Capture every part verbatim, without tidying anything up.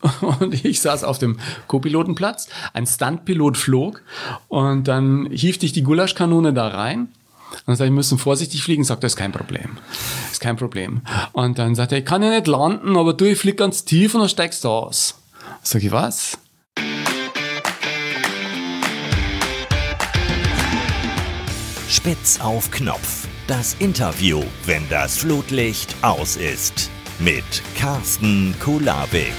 und ich saß auf dem Co-Pilotenplatz. Ein Stuntpilot flog und dann hiefte ich die Gulaschkanone da rein. Und dann sagte ich, wir müssen vorsichtig fliegen. Sagt er, ist kein Problem. Ist kein Problem. Und dann sagt er, ich kann ja nicht landen, aber du, ich flieg ganz tief und dann steigst du aus. Sag ich, was? Spitz auf Knopf. Das Interview, wenn das Flutlicht aus ist. Mit Carsten Kulawik.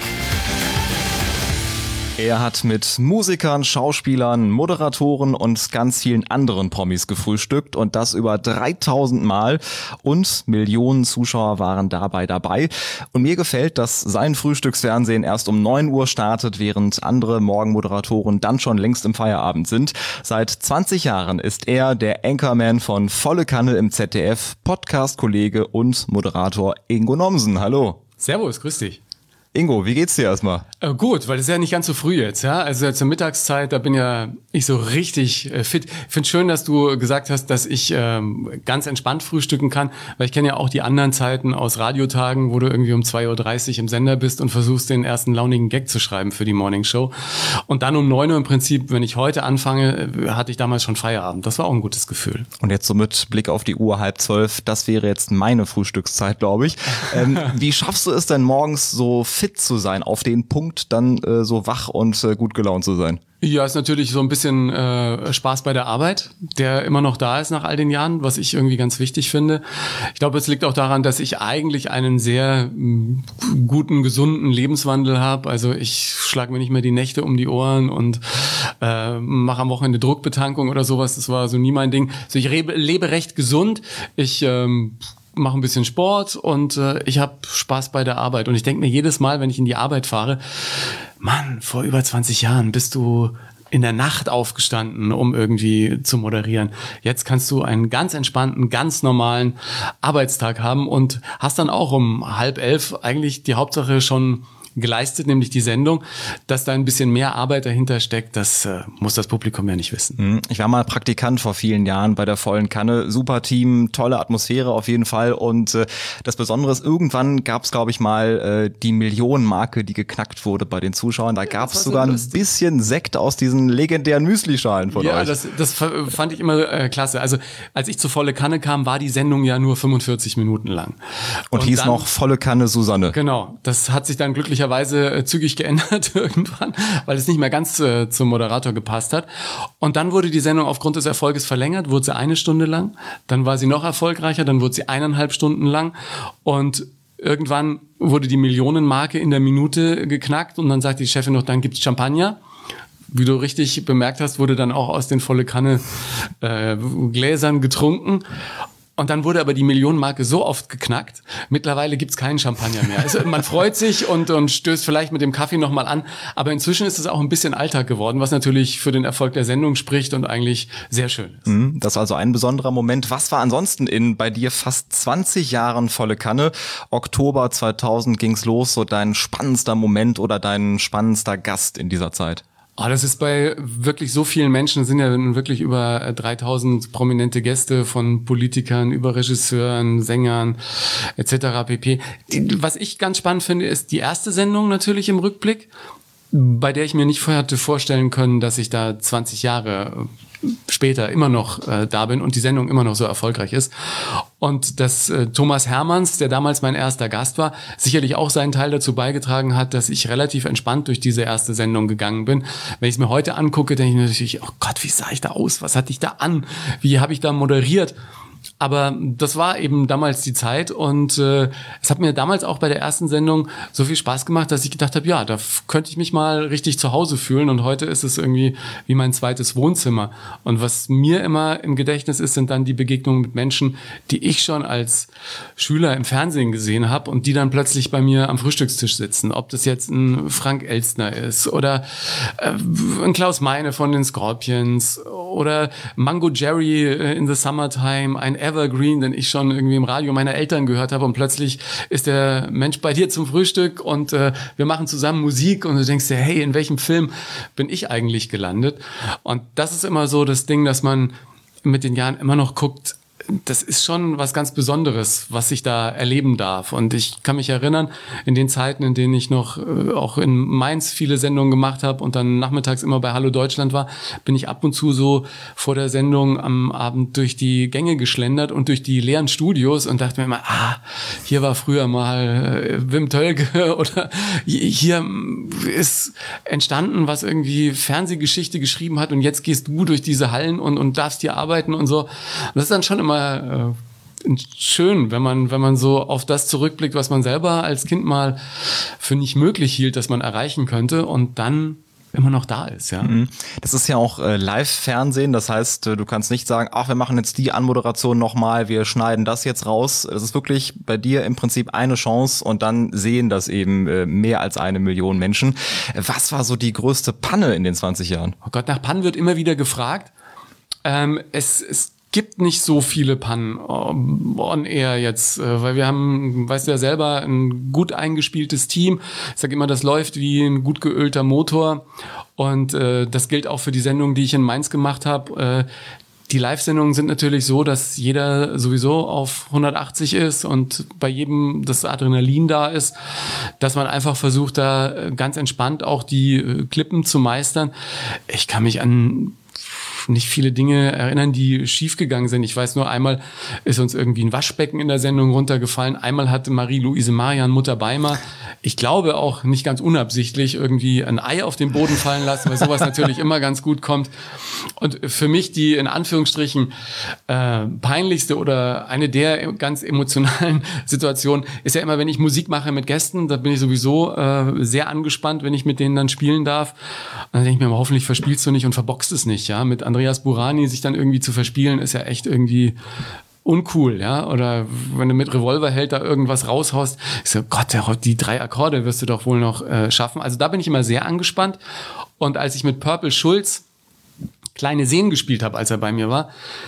Er hat mit Musikern, Schauspielern, Moderatoren und ganz vielen anderen Promis gefrühstückt und das über dreitausend Mal und Millionen Zuschauer waren dabei dabei. Und mir gefällt, dass sein Frühstücksfernsehen erst um neun Uhr startet, während andere Morgenmoderatoren dann schon längst im Feierabend sind. Seit zwanzig Jahren ist er der Anchorman von Volle Kanne im Z D F, Podcast-Kollege und Moderator Ingo Nomsen. Hallo. Servus, grüß dich. Ingo, wie geht's dir erstmal? Äh, gut, weil das ist ja nicht ganz so früh jetzt, ja. Also zur Mittagszeit, da bin ja ich so richtig äh, fit. Ich finde schön, dass du gesagt hast, dass ich ähm, ganz entspannt frühstücken kann, weil ich kenne ja auch die anderen Zeiten aus Radiotagen, wo du irgendwie um zwei Uhr dreißig im Sender bist und versuchst, den ersten launigen Gag zu schreiben für die Morning Show. Und dann um neun Uhr im Prinzip, wenn ich heute anfange, hatte ich damals schon Feierabend. Das war auch ein gutes Gefühl. Und jetzt so mit Blick auf die Uhr, halb zwölf, das wäre jetzt meine Frühstückszeit, glaube ich. Ähm, wie schaffst du es denn morgens so fit zu sein, auf den Punkt dann äh, so wach und äh, gut gelaunt zu sein? Ja, ist natürlich so ein bisschen äh, Spaß bei der Arbeit, der immer noch da ist nach all den Jahren, was ich irgendwie ganz wichtig finde. Ich glaube, es liegt auch daran, dass ich eigentlich einen sehr m, guten, gesunden Lebenswandel habe. Also ich schlage mir nicht mehr die Nächte um die Ohren und äh, mache am Wochenende Druckbetankung oder sowas. Das war so nie mein Ding. Also ich lebe, lebe recht gesund. Ich ähm, mache ein bisschen Sport und äh, ich habe Spaß bei der Arbeit. Und ich denke mir jedes Mal, wenn ich in die Arbeit fahre, Mann, vor über zwanzig Jahren bist du in der Nacht aufgestanden, um irgendwie zu moderieren. Jetzt kannst du einen ganz entspannten, ganz normalen Arbeitstag haben und hast dann auch um halb elf eigentlich die Hauptsache schon geleistet, nämlich die Sendung. Dass da ein bisschen mehr Arbeit dahinter steckt, das äh, muss das Publikum ja nicht wissen. Ich war mal Praktikant vor vielen Jahren bei der Vollen Kanne. Super Team, tolle Atmosphäre auf jeden Fall. Und äh, das Besondere ist, irgendwann gab es, glaube ich, mal äh, die Millionenmarke, die geknackt wurde bei den Zuschauern. Da gab es sogar ein bisschen Sekt aus diesen legendären Müslischalen von ja, euch. Ja, das, das fand ich immer äh, klasse. Also als ich zu Volle Kanne kam, war die Sendung ja nur fünfundvierzig Minuten lang. Und, und hieß dann noch Volle Kanne Susanne. Genau, das hat sich dann glücklicherweise Weise zügig geändert irgendwann, weil es nicht mehr ganz äh, zum Moderator gepasst hat. Und dann wurde die Sendung aufgrund des Erfolges verlängert, wurde sie eine Stunde lang, dann war sie noch erfolgreicher, dann wurde sie eineinhalb Stunden lang und irgendwann wurde die Millionenmarke in der Minute geknackt und dann sagt die Chefin noch, dann gibt's Champagner. Wie du richtig bemerkt hast, wurde dann auch aus den Volle Kanne äh, Gläsern getrunken. Und dann wurde aber die Millionenmarke so oft geknackt, mittlerweile gibt's keinen Champagner mehr. Also man freut sich und, und stößt vielleicht mit dem Kaffee nochmal an, aber inzwischen ist es auch ein bisschen Alltag geworden, was natürlich für den Erfolg der Sendung spricht und eigentlich sehr schön ist. Das war also ein besonderer Moment. Was war ansonsten in bei dir fast zwanzig Jahren Volle Kanne? Oktober zweitausend ging's los, so dein spannendster Moment oder dein spannendster Gast in dieser Zeit? Oh, das ist bei wirklich so vielen Menschen, es sind ja wirklich über dreitausend prominente Gäste von Politikern, über Regisseuren, Sängern et cetera pp. Die, was ich ganz spannend finde, ist die erste Sendung natürlich im Rückblick, bei der ich mir nicht vorher hatte vorstellen können, dass ich da zwanzig Jahre später immer noch äh, da bin und die Sendung immer noch so erfolgreich ist. Und dass äh, Thomas Hermanns, der damals mein erster Gast war, sicherlich auch seinen Teil dazu beigetragen hat, dass ich relativ entspannt durch diese erste Sendung gegangen bin. Wenn ich es mir heute angucke, denke ich natürlich, oh Gott, wie sah ich da aus? Was hatte ich da an? Wie habe ich da moderiert? Aber das war eben damals die Zeit und äh, es hat mir damals auch bei der ersten Sendung so viel Spaß gemacht, dass ich gedacht habe, ja, da f- könnte ich mich mal richtig zu Hause fühlen und heute ist es irgendwie wie mein zweites Wohnzimmer. Und was mir immer im Gedächtnis ist, sind dann die Begegnungen mit Menschen, die ich schon als Schüler im Fernsehen gesehen habe und die dann plötzlich bei mir am Frühstückstisch sitzen. Ob das jetzt ein Frank Elstner ist oder äh, ein Klaus Meine von den Scorpions oder Mango Jerry in the Summertime, ein Evergreen, den ich schon irgendwie im Radio meiner Eltern gehört habe und plötzlich ist der Mensch bei dir zum Frühstück und äh, wir machen zusammen Musik und du denkst dir, hey, in welchem Film bin ich eigentlich gelandet? Und das ist immer so das Ding, dass man mit den Jahren immer noch guckt, das ist schon was ganz Besonderes, was ich da erleben darf. Und ich kann mich erinnern, in den Zeiten, in denen ich noch äh, auch in Mainz viele Sendungen gemacht habe und dann nachmittags immer bei Hallo Deutschland war, bin ich ab und zu so vor der Sendung am Abend durch die Gänge geschlendert und durch die leeren Studios und dachte mir immer, ah, hier war früher mal äh, Wim Tölke oder hier ist entstanden, was irgendwie Fernsehgeschichte geschrieben hat und jetzt gehst du durch diese Hallen und, und darfst hier arbeiten und so. Und das ist dann schon immer äh, schön, wenn man, wenn man so auf das zurückblickt, was man selber als Kind mal für nicht möglich hielt, dass man erreichen könnte und dann immer noch da ist, ja. Das ist ja auch äh, Live-Fernsehen, das heißt, äh, du kannst nicht sagen, ach, wir machen jetzt die Anmoderation nochmal, wir schneiden das jetzt raus. Es ist wirklich bei dir im Prinzip eine Chance und dann sehen das eben äh, mehr als eine Million Menschen. Was war so die größte Panne in den zwanzig Jahren? Oh Gott, nach Pannen wird immer wieder gefragt. Ähm, es, es gibt nicht so viele Pannen on air jetzt, weil wir haben, weißt du ja selber, ein gut eingespieltes Team. Ich sage immer, das läuft wie ein gut geölter Motor und äh, das gilt auch für die Sendung, die ich in Mainz gemacht habe. Äh, die Live-Sendungen sind natürlich so, dass jeder sowieso auf hundertachtzig ist und bei jedem das Adrenalin da ist, dass man einfach versucht, da ganz entspannt auch die Klippen zu meistern. Ich kann mich an nicht viele Dinge erinnern, die schiefgegangen sind. Ich weiß nur, einmal ist uns irgendwie ein Waschbecken in der Sendung runtergefallen. Einmal hatte Marie-Louise Marian, Mutter Beimer, ich glaube auch nicht ganz unabsichtlich, irgendwie ein Ei auf den Boden fallen lassen, weil sowas natürlich immer ganz gut kommt. Und für mich die in Anführungsstrichen äh, peinlichste oder eine der ganz emotionalen Situationen ist ja immer, wenn ich Musik mache mit Gästen, da bin ich sowieso äh, sehr angespannt, wenn ich mit denen dann spielen darf. Und dann denke ich mir immer, hoffentlich verspielst du nicht und verbockst es nicht, ja, mit Andreas Burani sich dann irgendwie zu verspielen, ist ja echt irgendwie uncool, ja, oder wenn du mit Revolverheld da irgendwas raushaust, ich so, Gott, der, die drei Akkorde wirst du doch wohl noch äh, schaffen. Also da bin ich immer sehr angespannt und als ich mit Purple Schulz Kleine Seen gespielt habe, als er bei mir war,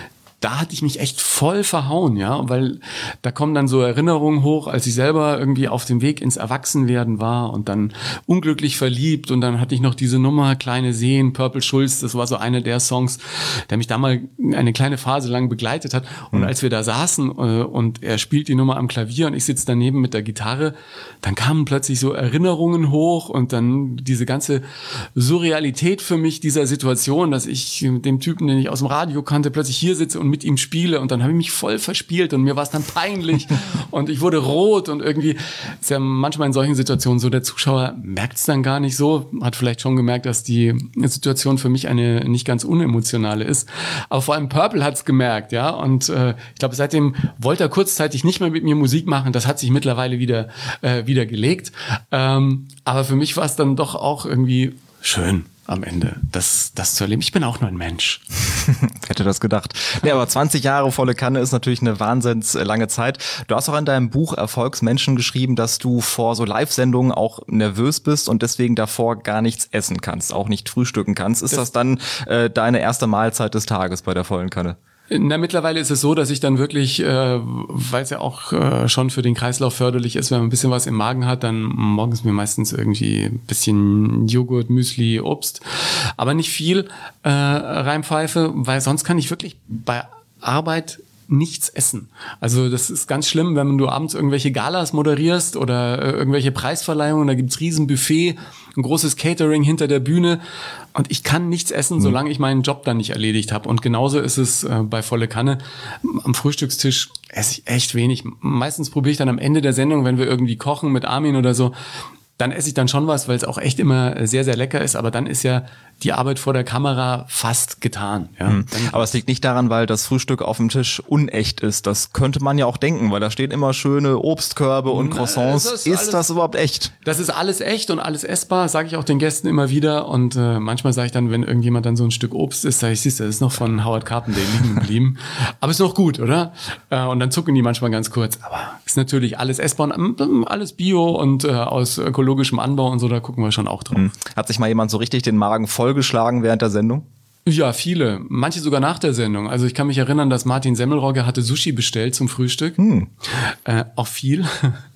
da hatte ich mich echt voll verhauen, ja, weil da kommen dann so Erinnerungen hoch, als ich selber irgendwie auf dem Weg ins Erwachsenwerden war und dann unglücklich verliebt und dann hatte ich noch diese Nummer Kleine Seen, Purple Schulz, das war so einer der Songs, der mich da mal eine kleine Phase lang begleitet hat und mhm. als wir da saßen äh, und er spielt die Nummer am Klavier und ich sitze daneben mit der Gitarre, dann kamen plötzlich so Erinnerungen hoch und dann diese ganze Surrealität für mich dieser Situation, dass ich mit dem Typen, den ich aus dem Radio kannte, plötzlich hier sitze und mit ihm spiele und dann habe ich mich voll verspielt und mir war es dann peinlich und ich wurde rot und irgendwie ist ja manchmal in solchen Situationen so, der Zuschauer merkt es dann gar nicht so, hat vielleicht schon gemerkt, dass die Situation für mich eine nicht ganz unemotionale ist, aber vor allem Purple hat es gemerkt, ja, und äh, ich glaube, seitdem wollte er kurzzeitig nicht mehr mit mir Musik machen, das hat sich mittlerweile wieder, äh, wieder gelegt, ähm, aber für mich war es dann doch auch irgendwie schön am Ende, das, das zu erleben. Ich bin auch nur ein Mensch. Hätte das gedacht. Nee, aber zwanzig Jahre volle Kanne ist natürlich eine wahnsinns lange Zeit. Du hast auch in deinem Buch Erfolgsmenschen geschrieben, dass du vor so Live-Sendungen auch nervös bist und deswegen davor gar nichts essen kannst, auch nicht frühstücken kannst. Ist das, das dann äh, deine erste Mahlzeit des Tages bei der vollen Kanne? Na, mittlerweile ist es so, dass ich dann wirklich, äh, weil es ja auch äh, schon für den Kreislauf förderlich ist, wenn man ein bisschen was im Magen hat, dann morgens mir meistens irgendwie ein bisschen Joghurt, Müsli, Obst, aber nicht viel äh, reinpfeife, weil sonst kann ich wirklich bei Arbeit nichts essen. Also das ist ganz schlimm, wenn du abends irgendwelche Galas moderierst oder äh, irgendwelche Preisverleihungen, da gibt's riesen Buffet, ein großes Catering hinter der Bühne und ich kann nichts essen, solange ich meinen Job dann nicht erledigt habe. Und genauso ist es äh, bei Volle Kanne. Am Frühstückstisch esse ich echt wenig. Meistens probiere ich dann am Ende der Sendung, wenn wir irgendwie kochen mit Armin oder so, dann esse ich dann schon was, weil es auch echt immer sehr, sehr lecker ist. Aber dann ist ja die Arbeit vor der Kamera fast getan. Ja. Mhm. Aber es liegt nicht daran, weil das Frühstück auf dem Tisch unecht ist. Das könnte man ja auch denken, weil da stehen immer schöne Obstkörbe und Croissants. Ist, ist alles, das überhaupt echt? Das ist alles echt und alles essbar, sage ich auch den Gästen immer wieder. Und äh, manchmal sage ich dann, wenn irgendjemand dann so ein Stück Obst isst, sage ich, siehst du, das ist noch von Howard Carpendale liegen geblieben. Aber ist noch gut, oder? Äh, und dann zucken die manchmal ganz kurz. Aber ist natürlich alles essbar und alles Bio und äh, aus ökologischem Anbau und so, da gucken wir schon auch drauf. Mhm. Hat sich mal jemand so richtig den Magen vollgeschlagen während der Sendung? Ja, viele. Manche sogar nach der Sendung. Also ich kann mich erinnern, dass Martin Semmelrogge hatte Sushi bestellt zum Frühstück. Hm. Äh, auch viel.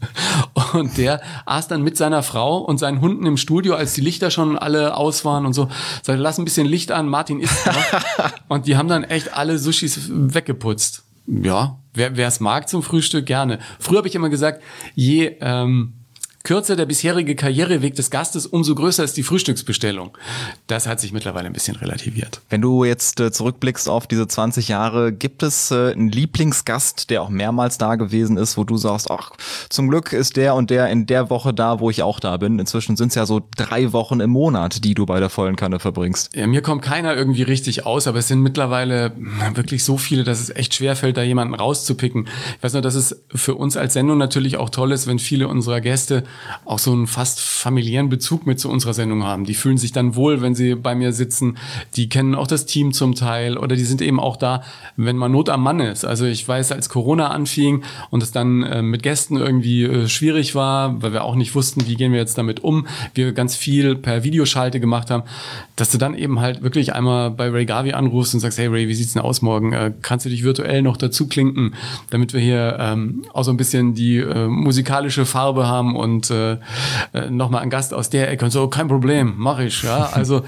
Und der aß dann mit seiner Frau und seinen Hunden im Studio, als die Lichter schon alle aus waren und so. Sagte, lass ein bisschen Licht an, Martin isst noch. Und die haben dann echt alle Sushis weggeputzt. Ja, wer es mag zum Frühstück, gerne. Früher habe ich immer gesagt, je ähm, kürzer der bisherige Karriereweg des Gastes, umso größer ist die Frühstücksbestellung. Das hat sich mittlerweile ein bisschen relativiert. Wenn du jetzt äh, zurückblickst auf diese zwanzig Jahre, gibt es äh, einen Lieblingsgast, der auch mehrmals da gewesen ist, wo du sagst, ach, zum Glück ist der und der in der Woche da, wo ich auch da bin. Inzwischen sind es ja so drei Wochen im Monat, die du bei der vollen Kanne verbringst. Ja, mir kommt keiner irgendwie richtig aus, aber es sind mittlerweile wirklich so viele, dass es echt schwerfällt, da jemanden rauszupicken. Ich weiß nur, dass es für uns als Sendung natürlich auch toll ist, wenn viele unserer Gäste auch so einen fast familiären Bezug mit zu unserer Sendung haben. Die fühlen sich dann wohl, wenn sie bei mir sitzen. Die kennen auch das Team zum Teil oder die sind eben auch da, wenn mal Not am Mann ist. Also ich weiß, als Corona anfing und es dann äh, mit Gästen irgendwie äh, schwierig war, weil wir auch nicht wussten, wie gehen wir jetzt damit um, wir ganz viel per Videoschalte gemacht haben, dass du dann eben halt wirklich einmal bei Ray Garvey anrufst und sagst, hey Ray, wie sieht's denn aus morgen? Äh, kannst du dich virtuell noch dazu klinken, damit wir hier ähm, auch so ein bisschen die äh, musikalische Farbe haben und Und äh, nochmal ein Gast aus der Ecke und so, kein Problem, mache ich. Ja, also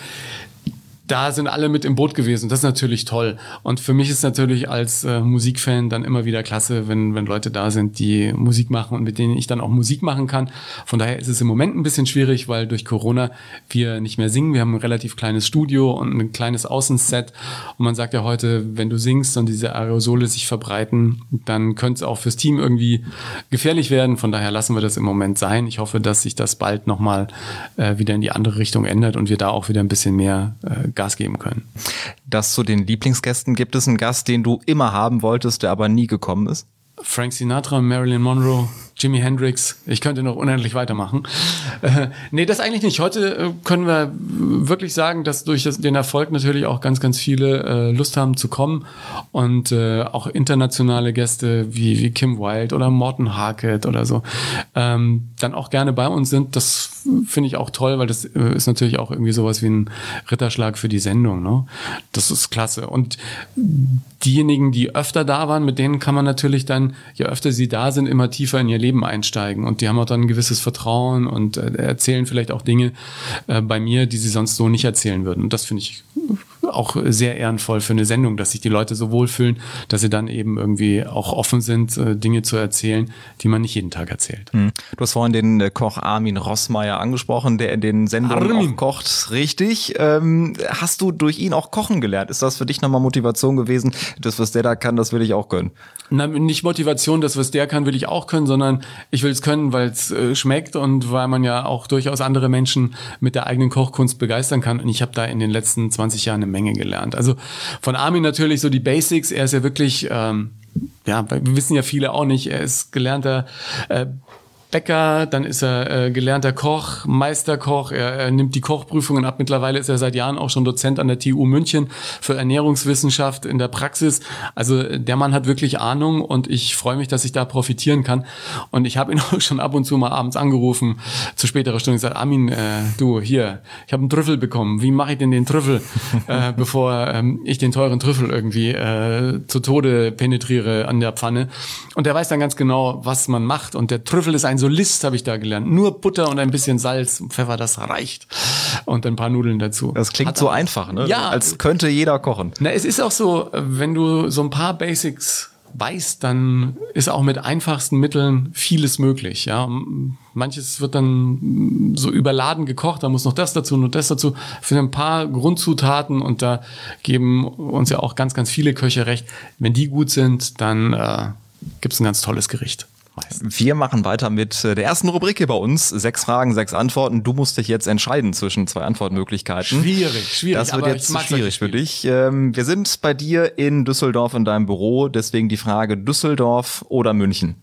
da sind alle mit im Boot gewesen. Das ist natürlich toll. Und für mich ist natürlich als äh, Musikfan dann immer wieder klasse, wenn wenn Leute da sind, die Musik machen und mit denen ich dann auch Musik machen kann. Von daher ist es im Moment ein bisschen schwierig, weil durch Corona wir nicht mehr singen. Wir haben ein relativ kleines Studio und ein kleines Außenset. Und man sagt ja heute, wenn du singst und diese Aerosole sich verbreiten, dann könnte es auch fürs Team irgendwie gefährlich werden. Von daher lassen wir das im Moment sein. Ich hoffe, dass sich das bald nochmal äh, wieder in die andere Richtung ändert und wir da auch wieder ein bisschen mehr äh, Gas geben können. Das zu den Lieblingsgästen, gibt es einen Gast, den du immer haben wolltest, der aber nie gekommen ist? Frank Sinatra, Marilyn Monroe, Jimi Hendrix. Ich könnte noch unendlich weitermachen. Äh, nee, das eigentlich nicht. Heute äh, können wir wirklich sagen, dass durch das, den Erfolg natürlich auch ganz, ganz viele äh, Lust haben zu kommen und äh, auch internationale Gäste wie, wie Kim Wilde oder Morten Harket oder so ähm, dann auch gerne bei uns sind. Das finde ich auch toll, weil das äh, ist natürlich auch irgendwie sowas wie ein Ritterschlag für die Sendung. Ne? Das ist klasse. Und diejenigen, die öfter da waren, mit denen kann man natürlich dann, je öfter sie da sind, immer tiefer in ihr Leben einsteigen. Und die haben auch dann ein gewisses Vertrauen und äh, erzählen vielleicht auch Dinge äh, bei mir, die sie sonst so nicht erzählen würden. Und das finde ich auch sehr ehrenvoll für eine Sendung, dass sich die Leute so wohlfühlen, dass sie dann eben irgendwie auch offen sind, äh, Dinge zu erzählen, die man nicht jeden Tag erzählt. Hm. Du hast vorhin den äh, Koch Armin Rossmeier angesprochen, der in den Sendungen Armin. auch kocht. Richtig. Ähm, hast du durch ihn auch kochen gelernt? Ist das für dich nochmal Motivation gewesen? Das, was der da kann, das will ich auch können. Na, nicht Motivation, das, was der kann, will ich auch können, sondern ich will es können, weil es äh, schmeckt und weil man ja auch durchaus andere Menschen mit der eigenen Kochkunst begeistern kann. Und ich habe da in den letzten zwanzig Jahren eine Menge gelernt. Also von Armin natürlich so die Basics. Er ist ja wirklich, ähm, ja, wir wissen ja viele auch nicht, er ist gelernter äh, Bäcker, dann ist er äh, gelernter Koch, Meisterkoch, er, er nimmt die Kochprüfungen ab. Mittlerweile ist er seit Jahren auch schon Dozent an der T U München für Ernährungswissenschaft in der Praxis. Also der Mann hat wirklich Ahnung und ich freue mich, dass ich da profitieren kann. Und ich habe ihn auch schon ab und zu mal abends angerufen, zu späterer Stunde gesagt, Armin, äh, du, hier, ich habe einen Trüffel bekommen. Wie mache ich denn den Trüffel, äh, bevor ähm, ich den teuren Trüffel irgendwie äh, zu Tode penetriere an der Pfanne? Und der weiß dann ganz genau, was man macht. Und der Trüffel ist ein Solist, habe ich da gelernt. Nur Butter und ein bisschen Salz und Pfeffer, das reicht. Und ein paar Nudeln dazu. Das klingt Hat so er, einfach, ne? Ja. Als könnte jeder kochen. Na, es ist auch so, wenn du so ein paar Basics weißt, dann ist auch mit einfachsten Mitteln vieles möglich. Ja, manches wird dann so überladen gekocht, da muss noch das dazu, noch das dazu. Für ein paar Grundzutaten und da geben uns ja auch ganz, ganz viele Köche recht. Wenn die gut sind, dann äh, gibt es ein ganz tolles Gericht. Meistens. Wir machen weiter mit der ersten Rubrik hier bei uns. Sechs Fragen, sechs Antworten. Du musst dich jetzt entscheiden zwischen zwei Antwortmöglichkeiten. Schwierig, schwierig. Das wird aber jetzt schwierig für dich. Wir sind bei dir in Düsseldorf in deinem Büro. Deswegen die Frage Düsseldorf oder München?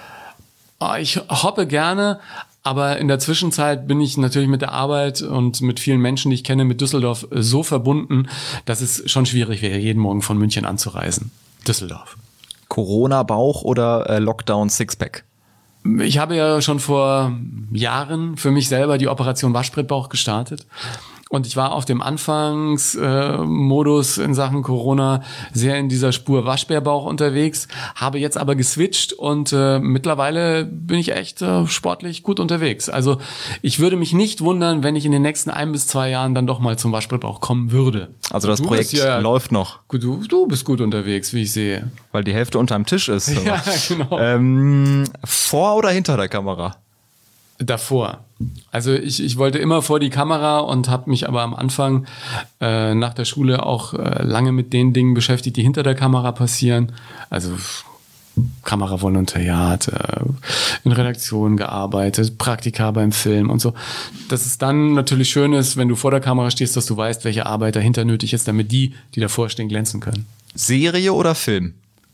Ich hoppe gerne. Aber in der Zwischenzeit bin ich natürlich mit der Arbeit und mit vielen Menschen, die ich kenne, mit Düsseldorf so verbunden, dass es schon schwierig wäre, jeden Morgen von München anzureisen. Düsseldorf. Corona-Bauch oder äh, Lockdown-Sixpack? Ich habe ja schon vor Jahren für mich selber die Operation Waschbrettbauch gestartet. Und ich war auf dem Anfangsmodus äh, in Sachen Corona sehr in dieser Spur Waschbärbauch unterwegs, habe jetzt aber geswitcht und äh, mittlerweile bin ich echt äh, sportlich gut unterwegs. Also ich würde mich nicht wundern, wenn ich in den nächsten ein bis zwei Jahren dann doch mal zum Waschbärbauch kommen würde. Also das du Projekt ja, läuft noch. Du, du bist gut unterwegs, wie ich sehe. Weil die Hälfte unterm Tisch ist. Ja, genau. Ähm, vor oder hinter der Kamera? Davor. Also ich, ich wollte immer vor die Kamera und habe mich aber am Anfang äh, nach der Schule auch äh, lange mit den Dingen beschäftigt, die hinter der Kamera passieren. Also Kameravolontariat, äh, in Redaktionen gearbeitet, Praktika beim Film und so. Dass es dann natürlich schön ist, wenn du vor der Kamera stehst, dass du weißt, welche Arbeit dahinter nötig ist, damit die, die davor stehen, glänzen können. Serie oder Film?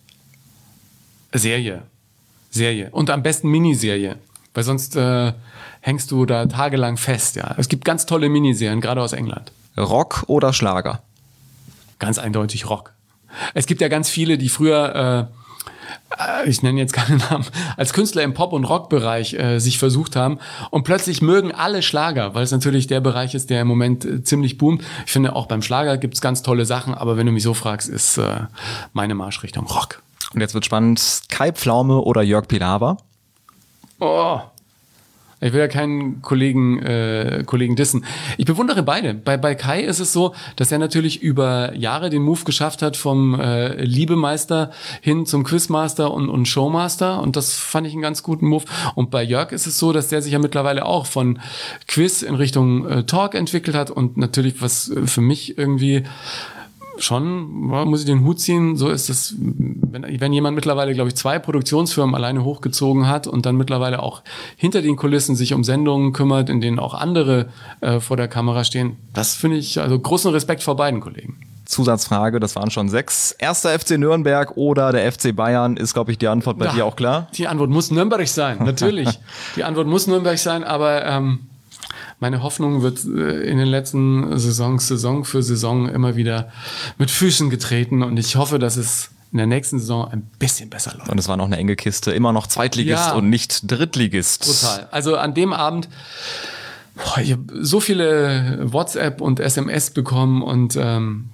Serie. Serie. Und am besten Miniserie. Weil sonst äh, hängst du da tagelang fest. Ja. Es gibt ganz tolle Miniserien, gerade aus England. Rock oder Schlager? Ganz eindeutig Rock. Es gibt ja ganz viele, die früher, äh, ich nenne jetzt keine Namen, als Künstler im Pop- und Rock-Bereich äh, sich versucht haben und plötzlich mögen alle Schlager, weil es natürlich der Bereich ist, der im Moment äh, ziemlich boomt. Ich finde, auch beim Schlager gibt es ganz tolle Sachen, aber wenn du mich so fragst, ist äh, meine Marschrichtung Rock. Und jetzt wird spannend, Kai Pflaume oder Jörg Pilawa? Oh, ich will ja keinen Kollegen, äh, Kollegen dissen. Ich bewundere beide. Bei, bei Kai ist es so, dass er natürlich über Jahre den Move geschafft hat vom äh, Liebemeister hin zum Quizmaster und, und Showmaster. Und das fand ich einen ganz guten Move. Und bei Jörg ist es so, dass der sich ja mittlerweile auch von Quiz in Richtung äh, Talk entwickelt hat. Und natürlich, was für mich irgendwie schon, muss ich den Hut ziehen, so ist es, wenn, wenn jemand mittlerweile, glaube ich, zwei Produktionsfirmen alleine hochgezogen hat und dann mittlerweile auch hinter den Kulissen sich um Sendungen kümmert, in denen auch andere äh, vor der Kamera stehen, das finde ich, also großen Respekt vor beiden Kollegen. Zusatzfrage, das waren schon sechs. Erster F C Nürnberg oder der F C Bayern, ist, glaube ich, die Antwort bei ja, dir auch klar? Die Antwort muss Nürnberg sein, natürlich. Die Antwort muss Nürnberg sein, aber ähm, meine Hoffnung wird in den letzten Saisons, Saison für Saison immer wieder mit Füßen getreten und ich hoffe, dass es in der nächsten Saison ein bisschen besser läuft. Und es war noch eine enge Kiste, immer noch Zweitligist ja, und nicht Drittligist. Total. Also an dem Abend, boah, ich habe so viele WhatsApp und S M S bekommen und ähm,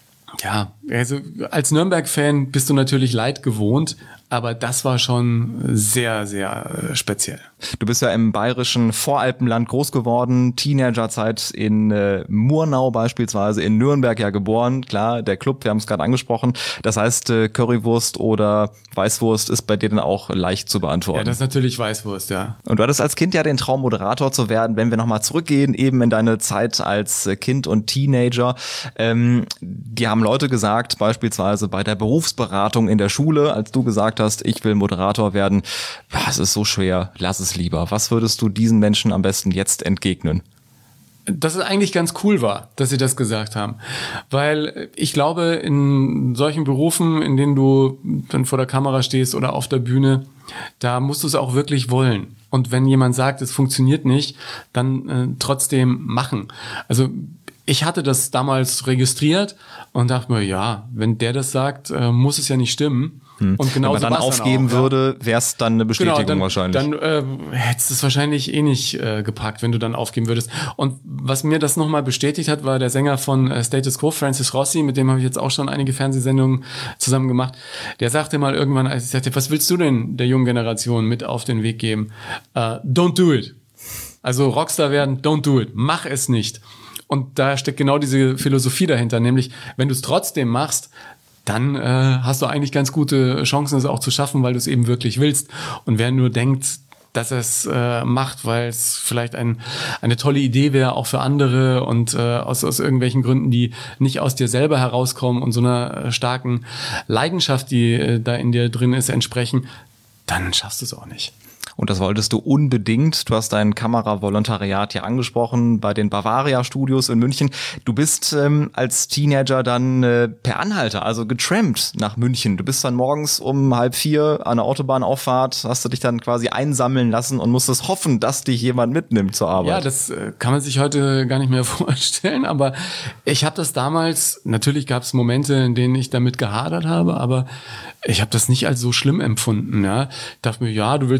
ja, also als Nürnberg-Fan bist du natürlich Leid gewohnt, aber das war schon sehr, sehr speziell. Du bist ja im bayerischen Voralpenland groß geworden, Teenagerzeit in äh, Murnau beispielsweise, in Nürnberg ja geboren. Klar, der Club, wir haben es gerade angesprochen. Das heißt, äh, Currywurst oder Weißwurst ist bei dir dann auch leicht zu beantworten. Ja, das ist natürlich Weißwurst, ja. Und du hattest als Kind ja den Traum, Moderator zu werden. Wenn wir nochmal zurückgehen, eben in deine Zeit als Kind und Teenager, ähm, die haben Leute gesagt, beispielsweise bei der Berufsberatung in der Schule, als du gesagt hast, ich will Moderator werden, es ist so schwer, lass es lieber. Was würdest du diesen Menschen am besten jetzt entgegnen? Dass es eigentlich ganz cool war, dass sie das gesagt haben. Weil ich glaube, in solchen Berufen, in denen du dann vor der Kamera stehst oder auf der Bühne, da musst du es auch wirklich wollen. Und wenn jemand sagt, es funktioniert nicht, dann äh, trotzdem machen. Also ich hatte das damals registriert und dachte mir, ja, wenn der das sagt, äh, muss es ja nicht stimmen. Hm. Und genau, wenn man dann aufgeben dann auch, würde, wäre es dann eine Bestätigung genau, dann, wahrscheinlich. Dann äh, hättest du es wahrscheinlich eh nicht äh, gepackt, wenn du dann aufgeben würdest. Und was mir das nochmal bestätigt hat, war der Sänger von äh, Status Quo, Francis Rossi, mit dem habe ich jetzt auch schon einige Fernsehsendungen zusammen gemacht. Der sagte mal irgendwann, als ich sagte, was willst du denn der jungen Generation mit auf den Weg geben? Uh, don't do it. Also Rockstar werden, don't do it. Mach es nicht. Und da steckt genau diese Philosophie dahinter, nämlich wenn du es trotzdem machst, dann äh, hast du eigentlich ganz gute Chancen, es auch zu schaffen, weil du es eben wirklich willst. Und wer nur denkt, dass er es äh, macht, weil es vielleicht ein, eine tolle Idee wäre, auch für andere und äh, aus, aus irgendwelchen Gründen, die nicht aus dir selber herauskommen und so einer starken Leidenschaft, die äh, da in dir drin ist, entsprechen, dann schaffst du es auch nicht. Und das wolltest du unbedingt. Du hast dein Kameravolontariat ja angesprochen bei den Bavaria Studios in München. Du bist ähm, als Teenager dann äh, per Anhalter, also getrampt nach München. Du bist dann morgens um halb vier an der Autobahnauffahrt, hast du dich dann quasi einsammeln lassen und musstest hoffen, dass dich jemand mitnimmt zur Arbeit. Ja, das äh, kann man sich heute gar nicht mehr vorstellen, aber ich habe das damals, natürlich gab es Momente, in denen ich damit gehadert habe, aber ich habe das nicht als so schlimm empfunden. Ja, ich dachte mir, ja, du willst es machen,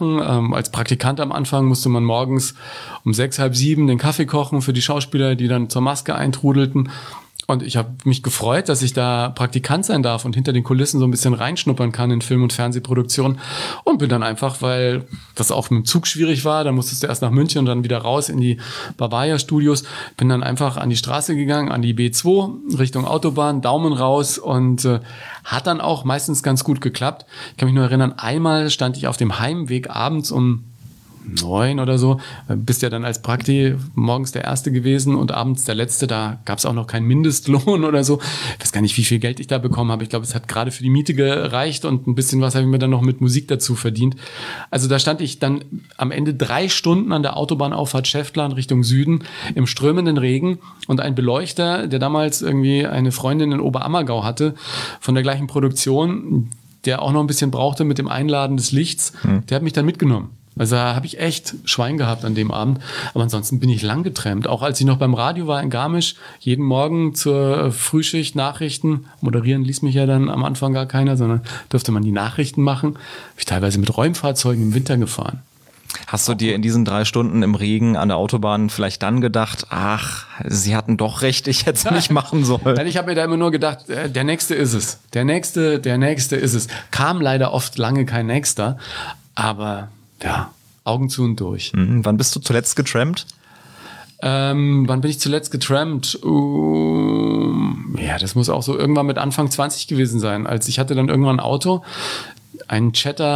machen. Ähm, als Praktikant am Anfang musste man morgens um sechs, halb sieben den Kaffee kochen für die Schauspieler, die dann zur Maske eintrudelten. Und ich habe mich gefreut, dass ich da Praktikant sein darf und hinter den Kulissen so ein bisschen reinschnuppern kann in Film- und Fernsehproduktion. Und bin dann einfach, weil das auch mit dem Zug schwierig war, da musstest du erst nach München und dann wieder raus in die Bavaria-Studios, bin dann einfach an die Straße gegangen, an die B zwei, Richtung Autobahn, Daumen raus und äh, hat dann auch meistens ganz gut geklappt. Ich kann mich nur erinnern, einmal stand ich auf dem Heimweg abends um neun oder so, bist ja dann als Prakti morgens der Erste gewesen und abends der Letzte, da gab es auch noch keinen Mindestlohn oder so. Ich weiß gar nicht, wie viel Geld ich da bekommen habe. Ich glaube, es hat gerade für die Miete gereicht und ein bisschen was habe ich mir dann noch mit Musik dazu verdient. Also da stand ich dann am Ende drei Stunden an der Autobahnauffahrt Schäftlarn in Richtung Süden im strömenden Regen und ein Beleuchter, der damals irgendwie eine Freundin in Oberammergau hatte, von der gleichen Produktion, der auch noch ein bisschen brauchte mit dem Einladen des Lichts, hm. der hat mich dann mitgenommen. Also da habe ich echt Schwein gehabt an dem Abend. Aber ansonsten bin ich lang getrennt. Auch als ich noch beim Radio war in Garmisch, jeden Morgen zur Frühschicht Nachrichten. Moderieren ließ mich ja dann am Anfang gar keiner, sondern durfte man die Nachrichten machen. Habe ich teilweise mit Räumfahrzeugen im Winter gefahren. Hast du dir in diesen drei Stunden im Regen an der Autobahn vielleicht dann gedacht, ach, sie hatten doch recht, ich hätte es nicht machen sollen? Nein, ich habe mir da immer nur gedacht, der Nächste ist es. Der Nächste, der Nächste ist es. Kam leider oft lange kein Nächster, aber ja, Augen zu und durch. Mhm. Wann bist du zuletzt getrampt? Ähm, wann bin ich zuletzt getrampt? Uh, ja, das muss auch so irgendwann mit Anfang zwanzig gewesen sein. Als ich hatte dann irgendwann ein Auto, ein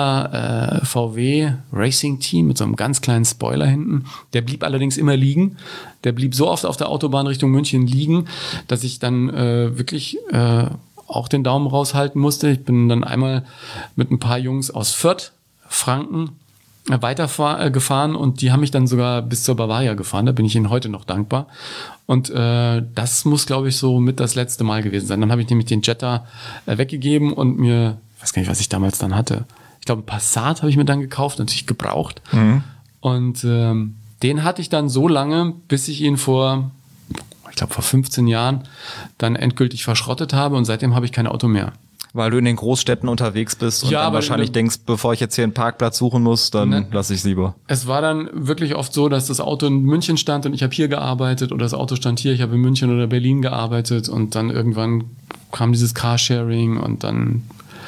Jetta äh, V W Racing Team mit so einem ganz kleinen Spoiler hinten. Der blieb allerdings immer liegen. Der blieb so oft auf der Autobahn Richtung München liegen, dass ich dann äh, wirklich äh, auch den Daumen raushalten musste. Ich bin dann einmal mit ein paar Jungs aus Fürth, Franken, weitergefahren und die haben mich dann sogar bis zur Bavaria gefahren. Da bin ich ihnen heute noch dankbar. Und äh, das muss, glaube ich, so mit das letzte Mal gewesen sein. Dann habe ich nämlich den Jetta äh, weggegeben und mir, ich weiß gar nicht, was ich damals dann hatte. Ich glaube, ein Passat habe ich mir dann gekauft, natürlich gebraucht. Mhm. Und ähm, den hatte ich dann so lange, bis ich ihn vor, ich glaube, vor fünfzehn Jahren dann endgültig verschrottet habe und seitdem habe ich kein Auto mehr. Weil du in den Großstädten unterwegs bist und ja, dann wahrscheinlich denkst, bevor ich jetzt hier einen Parkplatz suchen muss, dann ne, lasse ich es lieber. Es war dann wirklich oft so, dass das Auto in München stand und ich habe hier gearbeitet oder das Auto stand hier, ich habe in München oder Berlin gearbeitet und dann irgendwann kam dieses Carsharing und dann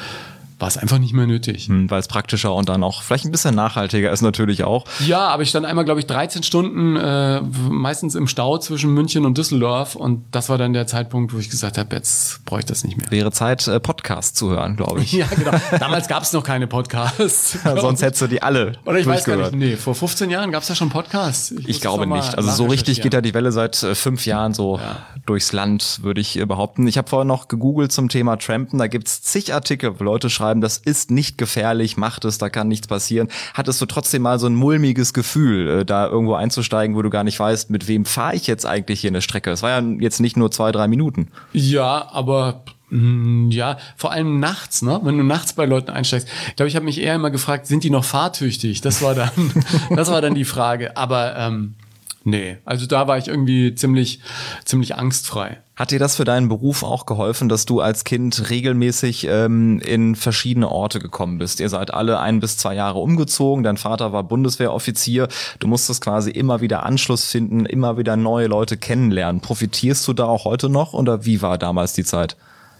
war es einfach nicht mehr nötig. Hm, weil es praktischer und dann auch vielleicht ein bisschen nachhaltiger ist natürlich auch. Ja, aber ich stand einmal, glaube ich, dreizehn Stunden äh, meistens im Stau zwischen München und Düsseldorf und das war dann der Zeitpunkt, wo ich gesagt habe, jetzt brauche ich das nicht mehr. Wäre Zeit, äh, Podcasts zu hören, glaube ich. Ja, genau. Damals gab es noch keine Podcasts. Ja, sonst hättest du die alle Oder ich weiß gar nicht, nee, vor fünfzehn Jahren gab es ja schon Podcasts. Ich, ich glaube nicht. Also so richtig geht da die Welle seit äh, fünf Jahren so ja. durchs Land, würde ich äh, behaupten. Ich habe vorher noch gegoogelt zum Thema Trampen. Da gibt's zig Artikel, wo Leute schreiben, das ist nicht gefährlich, macht es, da kann nichts passieren. Hattest du trotzdem mal so ein mulmiges Gefühl, äh, da irgendwo einzusteigen, wo du gar nicht weißt, mit wem fahre ich jetzt eigentlich hier eine Strecke? Es war ja jetzt nicht nur zwei, drei Minuten. Ja, aber mh, ja, vor allem nachts, ne? Wenn du nachts bei Leuten einsteigst. Ich glaube, ich habe mich eher immer gefragt, sind die noch fahrtüchtig? Das war dann, das war dann die Frage. Aber ähm, nee, also da war ich irgendwie ziemlich, ziemlich angstfrei. Hat dir das für deinen Beruf auch geholfen, dass du als Kind regelmäßig ähm, in verschiedene Orte gekommen bist? Ihr seid alle ein bis zwei Jahre umgezogen, dein Vater war Bundeswehroffizier, du musstest quasi immer wieder Anschluss finden, immer wieder neue Leute kennenlernen. Profitierst du da auch heute noch oder wie war damals die Zeit?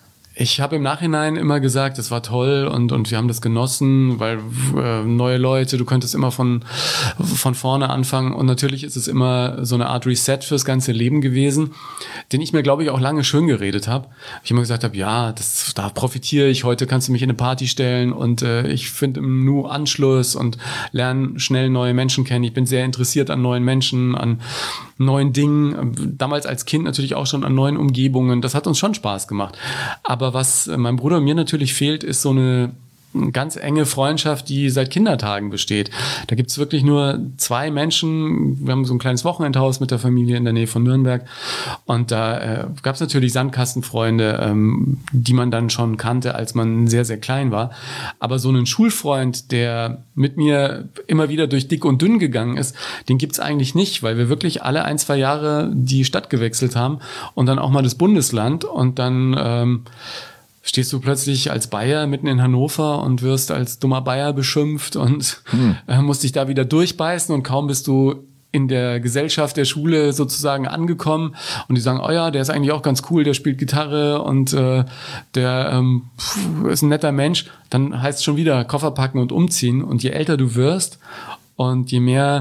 Ich habe im Nachhinein immer gesagt, es war toll und und wir haben das genossen, weil äh, neue Leute, du könntest immer von von vorne anfangen und natürlich ist es immer so eine Art Reset fürs ganze Leben gewesen, den ich mir, glaube ich, auch lange schön geredet habe. Ich immer gesagt habe, ja, das, da profitiere ich, heute kannst du mich in eine Party stellen und äh, ich finde im Nu Anschluss und lerne schnell neue Menschen kennen. Ich bin sehr interessiert an neuen Menschen, an neuen Dingen, damals als Kind natürlich auch schon an neuen Umgebungen. Das hat uns schon Spaß gemacht. Aber was meinem Bruder und mir natürlich fehlt, ist so eine ganz enge Freundschaft, die seit Kindertagen besteht. Da gibt's wirklich nur zwei Menschen. Wir haben so ein kleines Wochenendhaus mit der Familie in der Nähe von Nürnberg. Und da äh, gab's natürlich Sandkastenfreunde, ähm, die man dann schon kannte, als man sehr, sehr klein war. Aber so einen Schulfreund, der mit mir immer wieder durch dick und dünn gegangen ist, den gibt's eigentlich nicht, weil wir wirklich alle ein, zwei Jahre die Stadt gewechselt haben und dann auch mal das Bundesland und dann ähm, stehst du plötzlich als Bayer mitten in Hannover und wirst als dummer Bayer beschimpft und hm. äh, musst dich da wieder durchbeißen und kaum bist du in der Gesellschaft der Schule sozusagen angekommen und die sagen, oh ja, der ist eigentlich auch ganz cool, der spielt Gitarre und äh, der ähm, ist ein netter Mensch, dann heißt es schon wieder Koffer packen und umziehen. Und je älter du wirst und je mehr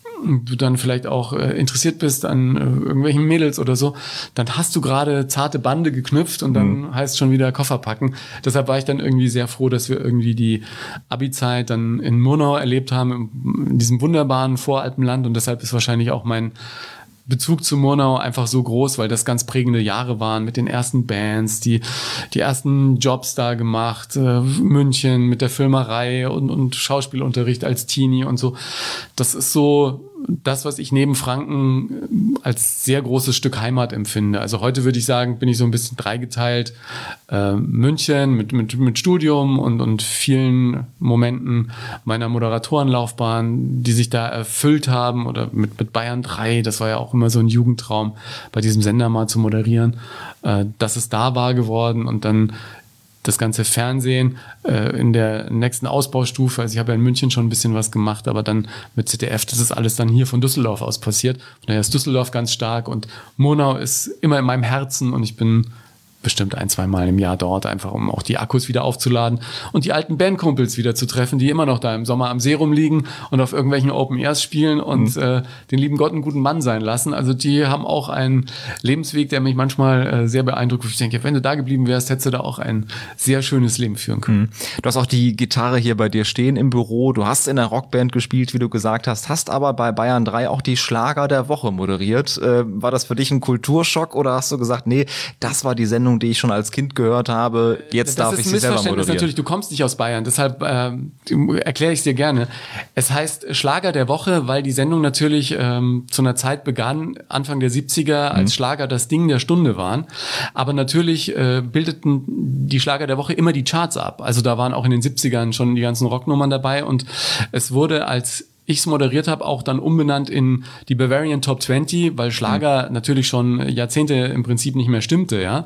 du dann vielleicht auch äh, interessiert bist an äh, irgendwelchen Mädels oder so, dann hast du gerade zarte Bande geknüpft und dann mhm. heißt schon wieder Koffer packen. Deshalb war ich dann irgendwie sehr froh, dass wir irgendwie die Abi-Zeit dann in Murnau erlebt haben, in diesem wunderbaren Voralpenland, und deshalb ist wahrscheinlich auch mein Bezug zu Murnau einfach so groß, weil das ganz prägende Jahre waren mit den ersten Bands, die die ersten Jobs da gemacht, äh, München mit der Filmerei und, und Schauspielunterricht als Teenie und so. Das ist so das, was ich neben Franken als sehr großes Stück Heimat empfinde. Also heute würde ich sagen, bin ich so ein bisschen dreigeteilt. Äh, München mit, mit, mit Studium und, und vielen Momenten meiner Moderatorenlaufbahn, die sich da erfüllt haben, oder mit, mit Bayern drei, das war ja auch immer so ein Jugendtraum, bei diesem Sender mal zu moderieren. Äh, das ist da wahr geworden, und dann das ganze Fernsehen äh, in der nächsten Ausbaustufe. Also ich habe ja in München schon ein bisschen was gemacht, aber dann mit Z D F, das ist alles dann hier von Düsseldorf aus passiert. Von daher ist Düsseldorf ganz stark und Murnau ist immer in meinem Herzen, und ich bin bestimmt ein, zwei Mal im Jahr dort, einfach um auch die Akkus wieder aufzuladen und die alten Bandkumpels wieder zu treffen, die immer noch da im Sommer am See rumliegen und auf irgendwelchen Open Airs spielen und mhm. äh, den lieben Gott einen guten Mann sein lassen. Also die haben auch einen Lebensweg, der mich manchmal äh, sehr beeindruckt. Ich denke, wenn du da geblieben wärst, hättest du da auch ein sehr schönes Leben führen können. Mhm. Du hast auch die Gitarre hier bei dir stehen im Büro. Du hast in der Rockband gespielt, wie du gesagt hast, hast aber bei Bayern drei auch die Schlager der Woche moderiert. Äh, war das für dich ein Kulturschock, oder hast du gesagt, nee, das war die Sendung, die ich schon als Kind gehört habe, jetzt das darf ich sie selber moderieren? Das ist natürlich, du kommst nicht aus Bayern, deshalb äh, erkläre ich es dir gerne. Es heißt Schlager der Woche, weil die Sendung natürlich ähm, zu einer Zeit begann, Anfang der siebziger, als mhm. Schlager das Ding der Stunde waren. Aber natürlich äh, bildeten die Schlager der Woche immer die Charts ab. Also da waren auch in den siebzigern schon die ganzen Rocknummern dabei, und es wurde, als ich es moderiert habe, auch dann umbenannt in die Bavarian Top zwanzig, weil Schlager mhm. natürlich schon Jahrzehnte im Prinzip nicht mehr stimmte, ja.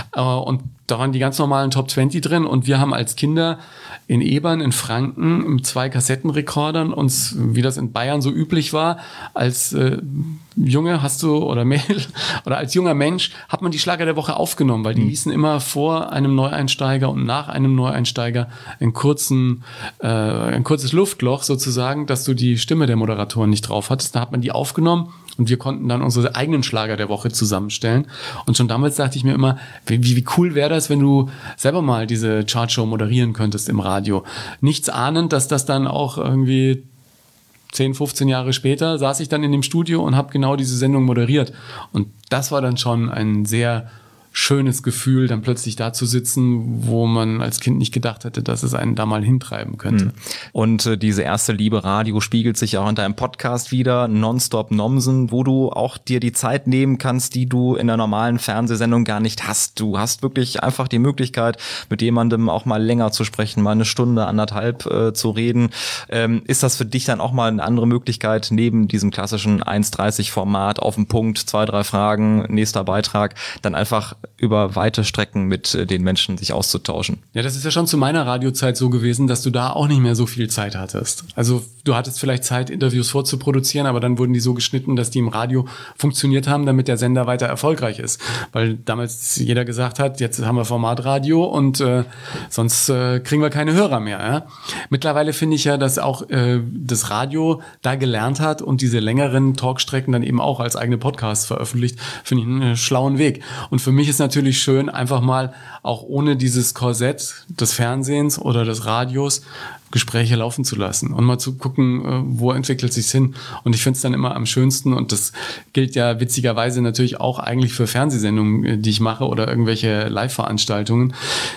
Und da waren die ganz normalen Top zwanzig drin, und wir haben als Kinder in Ebern, in Franken, mit zwei Kassettenrekordern uns, wie das in Bayern so üblich war, als äh, Junge hast du, oder Mädel, oder als junger Mensch hat man die Schlager der Woche aufgenommen, weil die mhm. ließen immer vor einem Neueinsteiger und nach einem Neueinsteiger einen kurzen, äh, ein kurzes Luftloch sozusagen, dass du die Stimme der Moderatoren nicht drauf hattest. Da hat man die aufgenommen, und wir konnten dann unsere eigenen Schlager der Woche zusammenstellen. Und schon damals dachte ich mir immer, wie, wie cool wäre das, wenn du selber mal diese Chartshow moderieren könntest im Radio. Nichts ahnend, dass das dann auch irgendwie zehn, fünfzehn Jahre später saß ich dann in dem Studio und habe genau diese Sendung moderiert. Und das war dann schon ein sehr schönes Gefühl, dann plötzlich da zu sitzen, wo man als Kind nicht gedacht hätte, dass es einen da mal hintreiben könnte. Und äh, diese erste Liebe Radio spiegelt sich auch in deinem Podcast wieder, Nonstop Nomsen, wo du auch dir die Zeit nehmen kannst, die du in der normalen Fernsehsendung gar nicht hast. Du hast wirklich einfach die Möglichkeit, mit jemandem auch mal länger zu sprechen, mal eine Stunde, anderthalb äh, zu reden. Ähm, ist das für dich dann auch mal eine andere Möglichkeit, neben diesem klassischen eins dreißig Format auf den Punkt, zwei, drei Fragen, nächster Beitrag, dann einfach über weite Strecken mit den Menschen sich auszutauschen? Ja, das ist ja schon zu meiner Radiozeit so gewesen, dass du da auch nicht mehr so viel Zeit hattest. Also du hattest vielleicht Zeit, Interviews vorzuproduzieren, aber dann wurden die so geschnitten, dass die im Radio funktioniert haben, damit der Sender weiter erfolgreich ist. Weil damals jeder gesagt hat, jetzt haben wir Formatradio und äh, sonst äh, kriegen wir keine Hörer mehr. Ja? Mittlerweile finde ich ja, dass auch äh, das Radio da gelernt hat und diese längeren Talkstrecken dann eben auch als eigene Podcasts veröffentlicht, finde ich einen schlauen Weg. Und für mich ist natürlich schön, einfach mal auch ohne dieses Korsett des Fernsehens oder des Radios Gespräche laufen zu lassen und mal zu gucken, wo entwickelt sich's hin. Und ich finde es dann immer am schönsten, und das gilt ja witzigerweise natürlich auch eigentlich für Fernsehsendungen, die ich mache, oder irgendwelche Live-Veranstaltungen,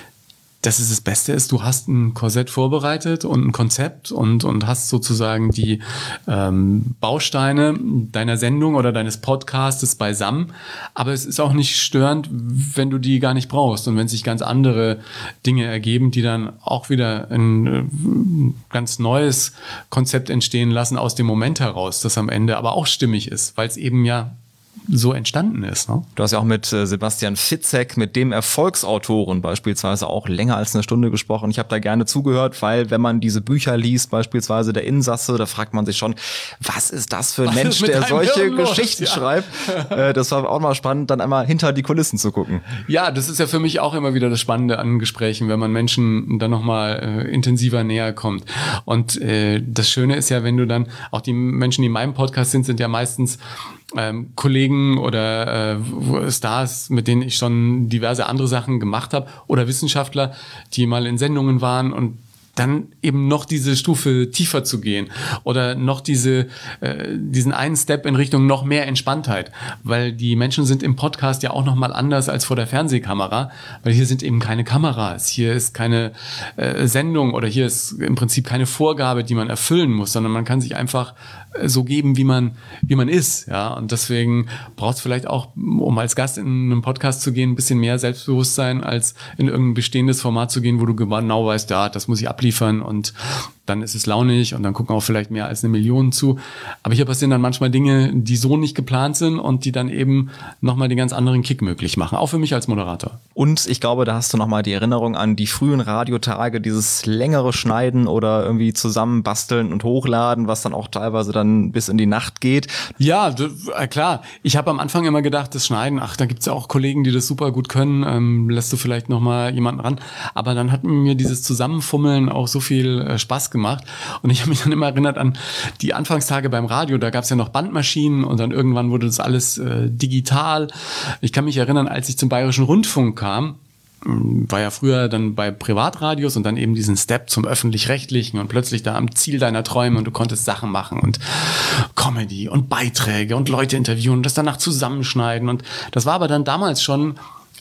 dass es das Beste ist, du hast ein Korsett vorbereitet und ein Konzept und, und hast sozusagen die ähm, Bausteine deiner Sendung oder deines Podcastes beisammen. Aber es ist auch nicht störend, wenn du die gar nicht brauchst und wenn sich ganz andere Dinge ergeben, die dann auch wieder ein äh, ganz neues Konzept entstehen lassen aus dem Moment heraus, das am Ende aber auch stimmig ist, weil es eben ja so entstanden ist. Ne? Du hast ja auch mit äh, Sebastian Fitzek, mit dem Erfolgsautoren beispielsweise auch länger als eine Stunde gesprochen. Ich habe da gerne zugehört, weil wenn man diese Bücher liest, beispielsweise der Insasse, da fragt man sich schon, was ist das für ein was Mensch, der solche Hirn Geschichten los? schreibt? Ja. Äh, das war auch mal spannend, dann einmal hinter die Kulissen zu gucken. Ja, das ist ja für mich auch immer wieder das Spannende an Gesprächen, wenn man Menschen dann nochmal äh, intensiver näher kommt. Und äh, das Schöne ist ja, wenn du dann, auch die Menschen, die in meinem Podcast sind, sind ja meistens ähm, Kollegen oder äh, Stars, mit denen ich schon diverse andere Sachen gemacht habe, oder Wissenschaftler, die mal in Sendungen waren, und dann eben noch diese Stufe tiefer zu gehen oder noch diese äh, diesen einen Step in Richtung noch mehr Entspanntheit, weil die Menschen sind im Podcast ja auch noch mal anders als vor der Fernsehkamera, weil hier sind eben keine Kameras, hier ist keine äh, Sendung oder hier ist im Prinzip keine Vorgabe, die man erfüllen muss, sondern man kann sich einfach äh, so geben, wie man wie man ist, ja, und deswegen braucht es vielleicht auch, um als Gast in einen Podcast zu gehen, ein bisschen mehr Selbstbewusstsein, als in irgendein bestehendes Format zu gehen, wo du genau weißt, ja, das muss ich abliefern und dann ist es launig und dann gucken auch vielleicht mehr als eine Million zu. Aber hier passieren dann manchmal Dinge, die so nicht geplant sind und die dann eben nochmal den ganz anderen Kick möglich machen. Auch für mich als Moderator. Und ich glaube, da hast du nochmal die Erinnerung an die frühen Radiotage, dieses längere Schneiden oder irgendwie zusammenbasteln und hochladen, was dann auch teilweise dann bis in die Nacht geht. Ja, d- klar. Ich habe am Anfang immer gedacht, das Schneiden, ach, da gibt's ja auch Kollegen, die das super gut können, ähm, lässt du vielleicht nochmal jemanden ran. Aber dann hat mir dieses Zusammenfummeln auch so viel äh, Spaß gemacht. Und ich habe mich dann immer erinnert an die Anfangstage beim Radio. Da gab es ja noch Bandmaschinen und dann irgendwann wurde das alles äh, digital. Ich kann mich erinnern, als ich zum Bayerischen Rundfunk kam, war ja früher dann bei Privatradios und dann eben diesen Step zum Öffentlich-Rechtlichen und plötzlich da am Ziel deiner Träume und du konntest Sachen machen und Comedy und Beiträge und Leute interviewen und das danach zusammenschneiden. Und das war aber dann damals schon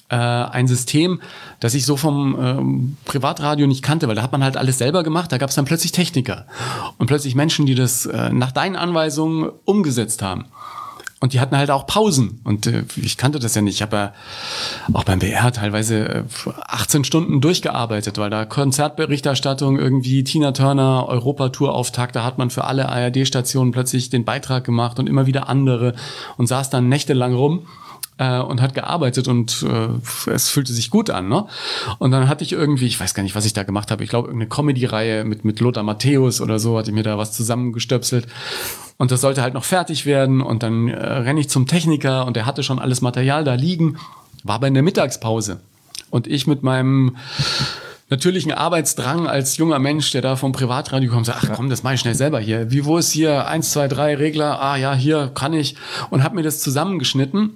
ein System, das ich so vom ähm, Privatradio nicht kannte, weil da hat man halt alles selber gemacht, da gab es dann plötzlich Techniker und plötzlich Menschen, die das äh, nach deinen Anweisungen umgesetzt haben. Und die hatten halt auch Pausen und äh, ich kannte das ja nicht. Ich habe ja auch beim B R teilweise äh, achtzehn Stunden durchgearbeitet, weil da Konzertberichterstattung, irgendwie Tina Turner, Europatour-Auftakt, da hat man für alle A R D-Stationen plötzlich den Beitrag gemacht und immer wieder andere und saß dann nächtelang rum und hat gearbeitet und äh, es fühlte sich gut an, ne? Und dann hatte ich irgendwie, ich weiß gar nicht, was ich da gemacht habe, ich glaube irgendeine Comedy-Reihe mit mit Lothar Matthäus oder so, hatte ich mir da was zusammengestöpselt und das sollte halt noch fertig werden und dann äh, renne ich zum Techniker und der hatte schon alles Material da liegen, war aber in der Mittagspause und ich mit meinem natürlichen Arbeitsdrang als junger Mensch, der da vom Privatradio kommt, sagt, ach komm, das mache ich schnell selber hier. Wie, wo ist hier eins, zwei, drei Regler? Ah ja, hier kann ich und habe mir das zusammengeschnitten.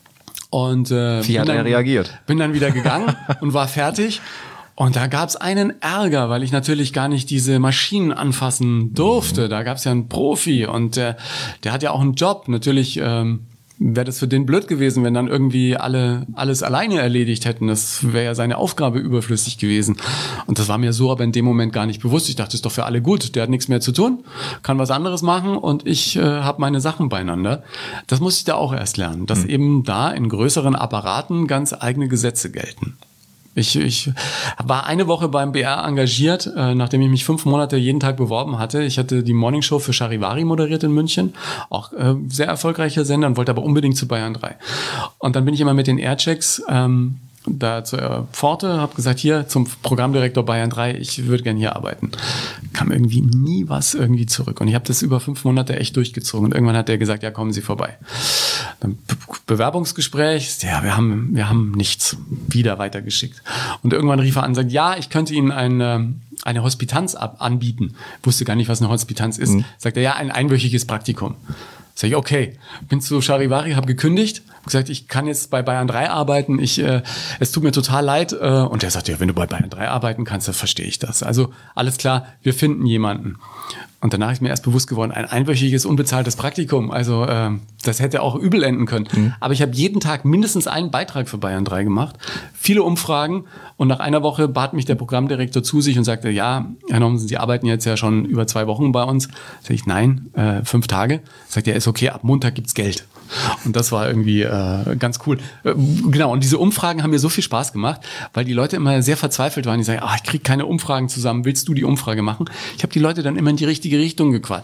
Und äh, wie hat er reagiert? Bin dann wieder gegangen und war fertig. Und da gab's einen Ärger, weil ich natürlich gar nicht diese Maschinen anfassen durfte. Da gab's ja einen Profi und äh, der hat ja auch einen Job. Natürlich ähm, wäre das für den blöd gewesen, wenn dann irgendwie alle alles alleine erledigt hätten. Das wäre ja seine Aufgabe überflüssig gewesen. Und das war mir so aber in dem Moment gar nicht bewusst. Ich dachte, das ist doch für alle gut. Der hat nichts mehr zu tun, kann was anderes machen und ich äh, habe meine Sachen beieinander. Das musste ich da auch erst lernen, dass mhm. eben da in größeren Apparaten ganz eigene Gesetze gelten. Ich, ich war eine Woche beim B R engagiert, äh, nachdem ich mich fünf Monate jeden Tag beworben hatte. Ich hatte die Morningshow für Charivari moderiert in München, auch äh, sehr erfolgreicher Sender, und wollte aber unbedingt zu Bayern drei. Und dann bin ich immer mit den Airchecks ähm, da zur äh, Pforte, habe gesagt, hier zum Programmdirektor Bayern drei, ich würde gern hier arbeiten. Kam irgendwie nie was irgendwie zurück. Und ich habe das über fünf Monate echt durchgezogen. Und irgendwann hat der gesagt, ja, kommen Sie vorbei. Dann Be- Bewerbungsgespräch, ja, wir haben, wir haben nichts, wieder weitergeschickt. Und irgendwann rief er an und sagt, ja, ich könnte Ihnen eine, eine Hospitanz ab- anbieten. Wusste gar nicht, was eine Hospitanz ist. Mhm. Sagt er, ja, ein einwöchiges Praktikum. Sag ich, okay, bin zu Charivari, habe gekündigt, gesagt, ich kann jetzt bei Bayern drei arbeiten, ich, äh, es tut mir total leid. Äh, und der sagt, ja, wenn du bei Bayern drei arbeiten kannst, dann verstehe ich das. Also alles klar, wir finden jemanden. Und danach ist mir erst bewusst geworden, ein einwöchiges, unbezahltes Praktikum, also äh, das hätte auch übel enden können. Mhm. Aber ich habe jeden Tag mindestens einen Beitrag für Bayern drei gemacht, viele Umfragen, und nach einer Woche bat mich der Programmdirektor zu sich und sagte, ja, Herr Nomsen, Sie arbeiten jetzt ja schon über zwei Wochen bei uns. Sag ich, nein, äh, fünf Tage. Sagt er, ist okay, ab Montag gibt's Geld. Und das war irgendwie äh, ganz cool. Äh, genau, und diese Umfragen haben mir so viel Spaß gemacht, weil die Leute immer sehr verzweifelt waren. Die sagen, ah, ich kriege keine Umfragen zusammen, willst du die Umfrage machen? Ich habe die Leute dann immer in die richtige Richtung gequatscht.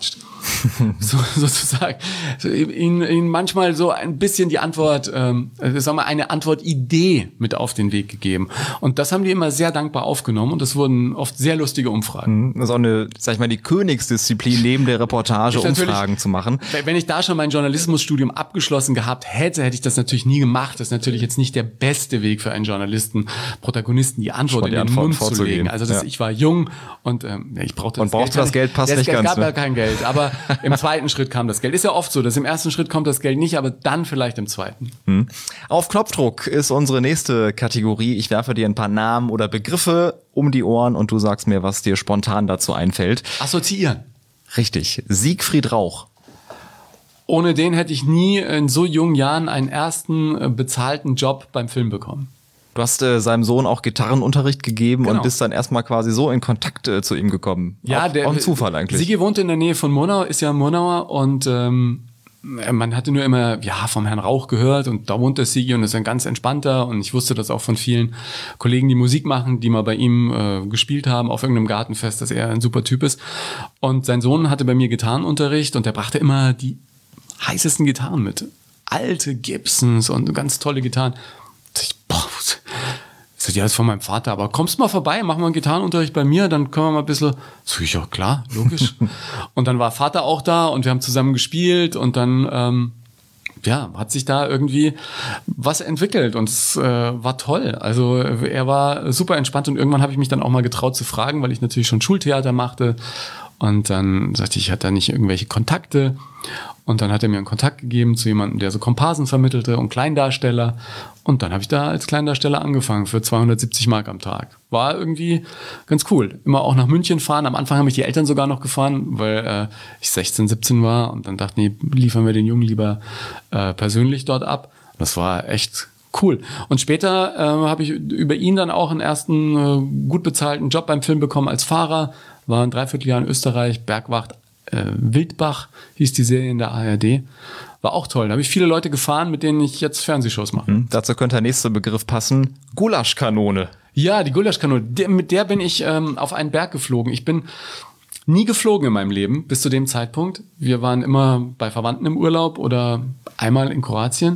so, sozusagen, ihnen, ihnen manchmal so ein bisschen die Antwort, ähm, sagen wir, eine Antwortidee mit auf den Weg gegeben. Und das haben die immer sehr dankbar aufgenommen und das wurden oft sehr lustige Umfragen. Das ist auch eine, sag ich mal, die Königsdisziplin neben der Reportage, Umfragen zu machen. Wenn ich da schon mein Journalismusstudium abgeschlossen gehabt hätte, hätte ich das natürlich nie gemacht. Das ist natürlich jetzt nicht der beste Weg für einen Journalisten, Protagonisten die Antwort die in den Antworten Mund zu legen. Also das, ja. ich war jung und ähm, ich brauchte das und brauchte Geld. das Geld, passt ja, nicht es ganz. Es gab ne? ja kein Geld, aber im zweiten Schritt kam das Geld. Ist ja oft so, dass im ersten Schritt kommt das Geld nicht, aber dann vielleicht im zweiten. Hm. Auf Knopfdruck ist unsere nächste Kategorie. Ich werfe dir ein paar Namen oder Begriffe um die Ohren und du sagst mir, was dir spontan dazu einfällt. Assoziieren. Richtig. Siegfried Rauch. Ohne den hätte ich nie in so jungen Jahren einen ersten äh, bezahlten Job beim Film bekommen. Du hast äh, seinem Sohn auch Gitarrenunterricht gegeben genau. und bist dann erstmal quasi so in Kontakt äh, zu ihm gekommen. Ja, auch, der, auch ein Zufall eigentlich. Sigi wohnt in der Nähe von Monau, ist ja Monauer und ähm, man hatte nur immer ja vom Herrn Rauch gehört und da wohnt der Sigi und ist ein ganz entspannter und ich wusste das auch von vielen Kollegen, die Musik machen, die mal bei ihm äh, gespielt haben auf irgendeinem Gartenfest, dass er ein super Typ ist. Und sein Sohn hatte bei mir Gitarrenunterricht und der brachte immer die heißesten Gitarren mit. Alte Gibsons und ganz tolle Gitarren. Ich, boah, das ist ja alles von meinem Vater, aber kommst mal vorbei, mach mal einen Gitarrenunterricht bei mir, dann können wir mal ein bisschen, so ich ja klar, logisch. Und dann war Vater auch da und wir haben zusammen gespielt und dann, ähm, ja, hat sich da irgendwie was entwickelt und es äh, war toll. Also er war super entspannt und irgendwann habe ich mich dann auch mal getraut zu fragen, weil ich natürlich schon Schultheater machte und dann sagte ich, ich hatte da nicht irgendwelche Kontakte und dann hat er mir einen Kontakt gegeben zu jemandem, der so Komparsen vermittelte und Kleindarsteller und dann habe ich da als Kleindarsteller angefangen für zweihundertsiebzig Mark am Tag. War irgendwie ganz cool. Immer auch nach München fahren. Am Anfang haben mich die Eltern sogar noch gefahren, weil äh, ich sechzehn, siebzehn war und dann dachten die, liefern wir den Jungen lieber äh, persönlich dort ab. Das war echt cool. Und später äh, habe ich über ihn dann auch einen ersten äh, gut bezahlten Job beim Film bekommen als Fahrer. War ein Dreivierteljahr in Österreich, Bergwacht äh, Wildbach hieß die Serie in der A R D. War auch toll. Da habe ich viele Leute gefahren, mit denen ich jetzt Fernsehshows mache. Mhm. Dazu könnte der nächste Begriff passen. Gulaschkanone. Ja, die Gulaschkanone. Der, mit der bin ich ähm, auf einen Berg geflogen. Ich bin nie geflogen in meinem Leben bis zu dem Zeitpunkt. Wir waren immer bei Verwandten im Urlaub oder einmal in Kroatien.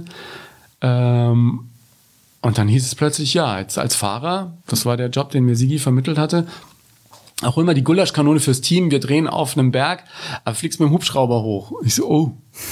Ähm, und dann hieß es plötzlich, ja, jetzt als Fahrer, das war der Job, den mir Sigi vermittelt hatte, auch immer die Gulaschkanone fürs Team, wir drehen auf einem Berg, aber fliegst mit dem Hubschrauber hoch. Ich so, oh.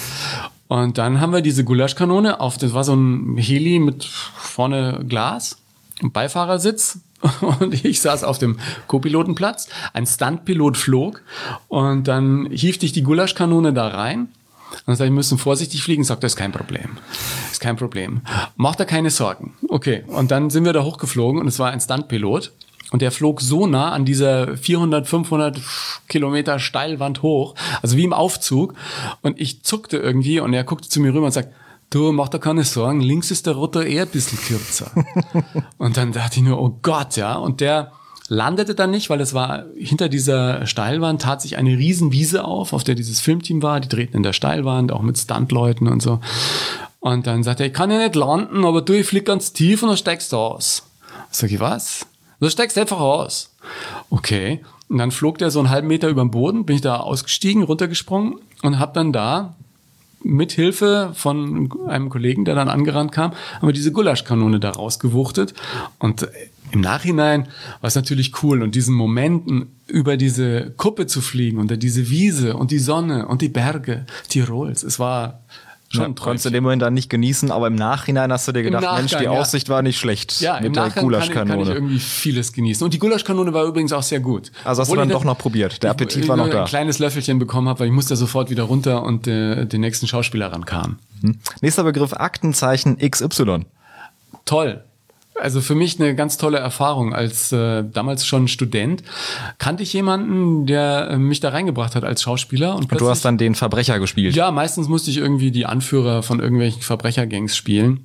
Und dann haben wir diese Gulaschkanone auf, das war so ein Heli mit vorne Glas, ein Beifahrersitz und ich saß auf dem Co-Pilotenplatz, ein Stuntpilot flog und dann hiefte ich die Gulaschkanone da rein. Und dann sag ich, wir müssen vorsichtig fliegen. Sagt, das ist kein Problem. Ist kein Problem. Macht da keine Sorgen. Okay. Und dann sind wir da hochgeflogen und es war ein Stuntpilot. Und der flog so nah an dieser vierhundert, fünfhundert Kilometer Steilwand hoch, also wie im Aufzug. Und ich zuckte irgendwie und er guckte zu mir rüber und sagt, du, mach da keine Sorgen, links ist der Rotor eher ein bisschen kürzer. Und dann dachte ich nur, oh Gott, ja. Und der landete dann nicht, weil es war hinter dieser Steilwand tat sich eine Riesenwiese auf, auf der dieses Filmteam war. Die drehten in der Steilwand, auch mit Stuntleuten und so. Und dann sagte er, ich kann ja nicht landen, aber du, ich flieg ganz tief und dann steigst du aus. Sag ich, was? Du steigst einfach aus. Okay. Und dann flog der so einen halben Meter über den Boden, bin ich da ausgestiegen, runtergesprungen und habe dann da mit Hilfe von einem Kollegen, der dann angerannt kam, haben wir diese Gulaschkanone da rausgewuchtet. Und im Nachhinein war es natürlich cool. Und diesen Momenten über diese Kuppe zu fliegen, unter diese Wiese und die Sonne und die Berge Tirols, es war schon ja, konntest du in dem Moment dann nicht genießen, aber im Nachhinein hast du dir gedacht, Mensch, die ja. Aussicht war nicht schlecht ja, mit im der Nachgang Gulaschkanone. Kann, kann ich irgendwie vieles genießen. Und die Gulaschkanone war übrigens auch sehr gut. Also hast Obwohl du dann doch noch probiert. Der Appetit ich, war noch da. ein kleines Löffelchen bekommen habe, weil ich musste sofort wieder runter und äh, den nächsten Schauspieler rankam. Hm. Nächster Begriff, Aktenzeichen X Y. Toll. Also für mich eine ganz tolle Erfahrung. Als äh, damals schon Student kannte ich jemanden, der äh, mich da reingebracht hat als Schauspieler. Und, und du hast dann den Verbrecher gespielt? Ja, meistens musste ich irgendwie die Anführer von irgendwelchen Verbrechergangs spielen.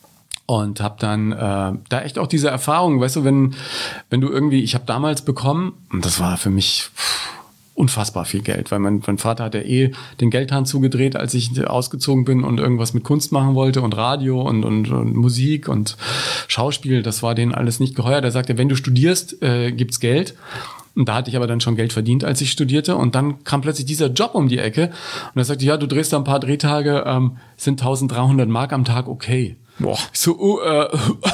Und habe dann äh, da echt auch diese Erfahrung, weißt du, wenn, wenn du irgendwie, ich habe damals bekommen, und das war für mich pff, unfassbar viel Geld, weil mein, mein Vater hat ja eh den Geldhahn zugedreht, als ich ausgezogen bin und irgendwas mit Kunst machen wollte und Radio und, und, und Musik und Schauspiel, das war denen alles nicht geheuer. Der sagte, wenn du studierst, äh, gibt's Geld. Und da hatte ich aber dann schon Geld verdient, als ich studierte. Und dann kam plötzlich dieser Job um die Ecke. Und da sagte ich, ja, du drehst da ein paar Drehtage, ähm, sind eintausenddreihundert Mark am Tag, okay. Boah. Ich so, oh, äh,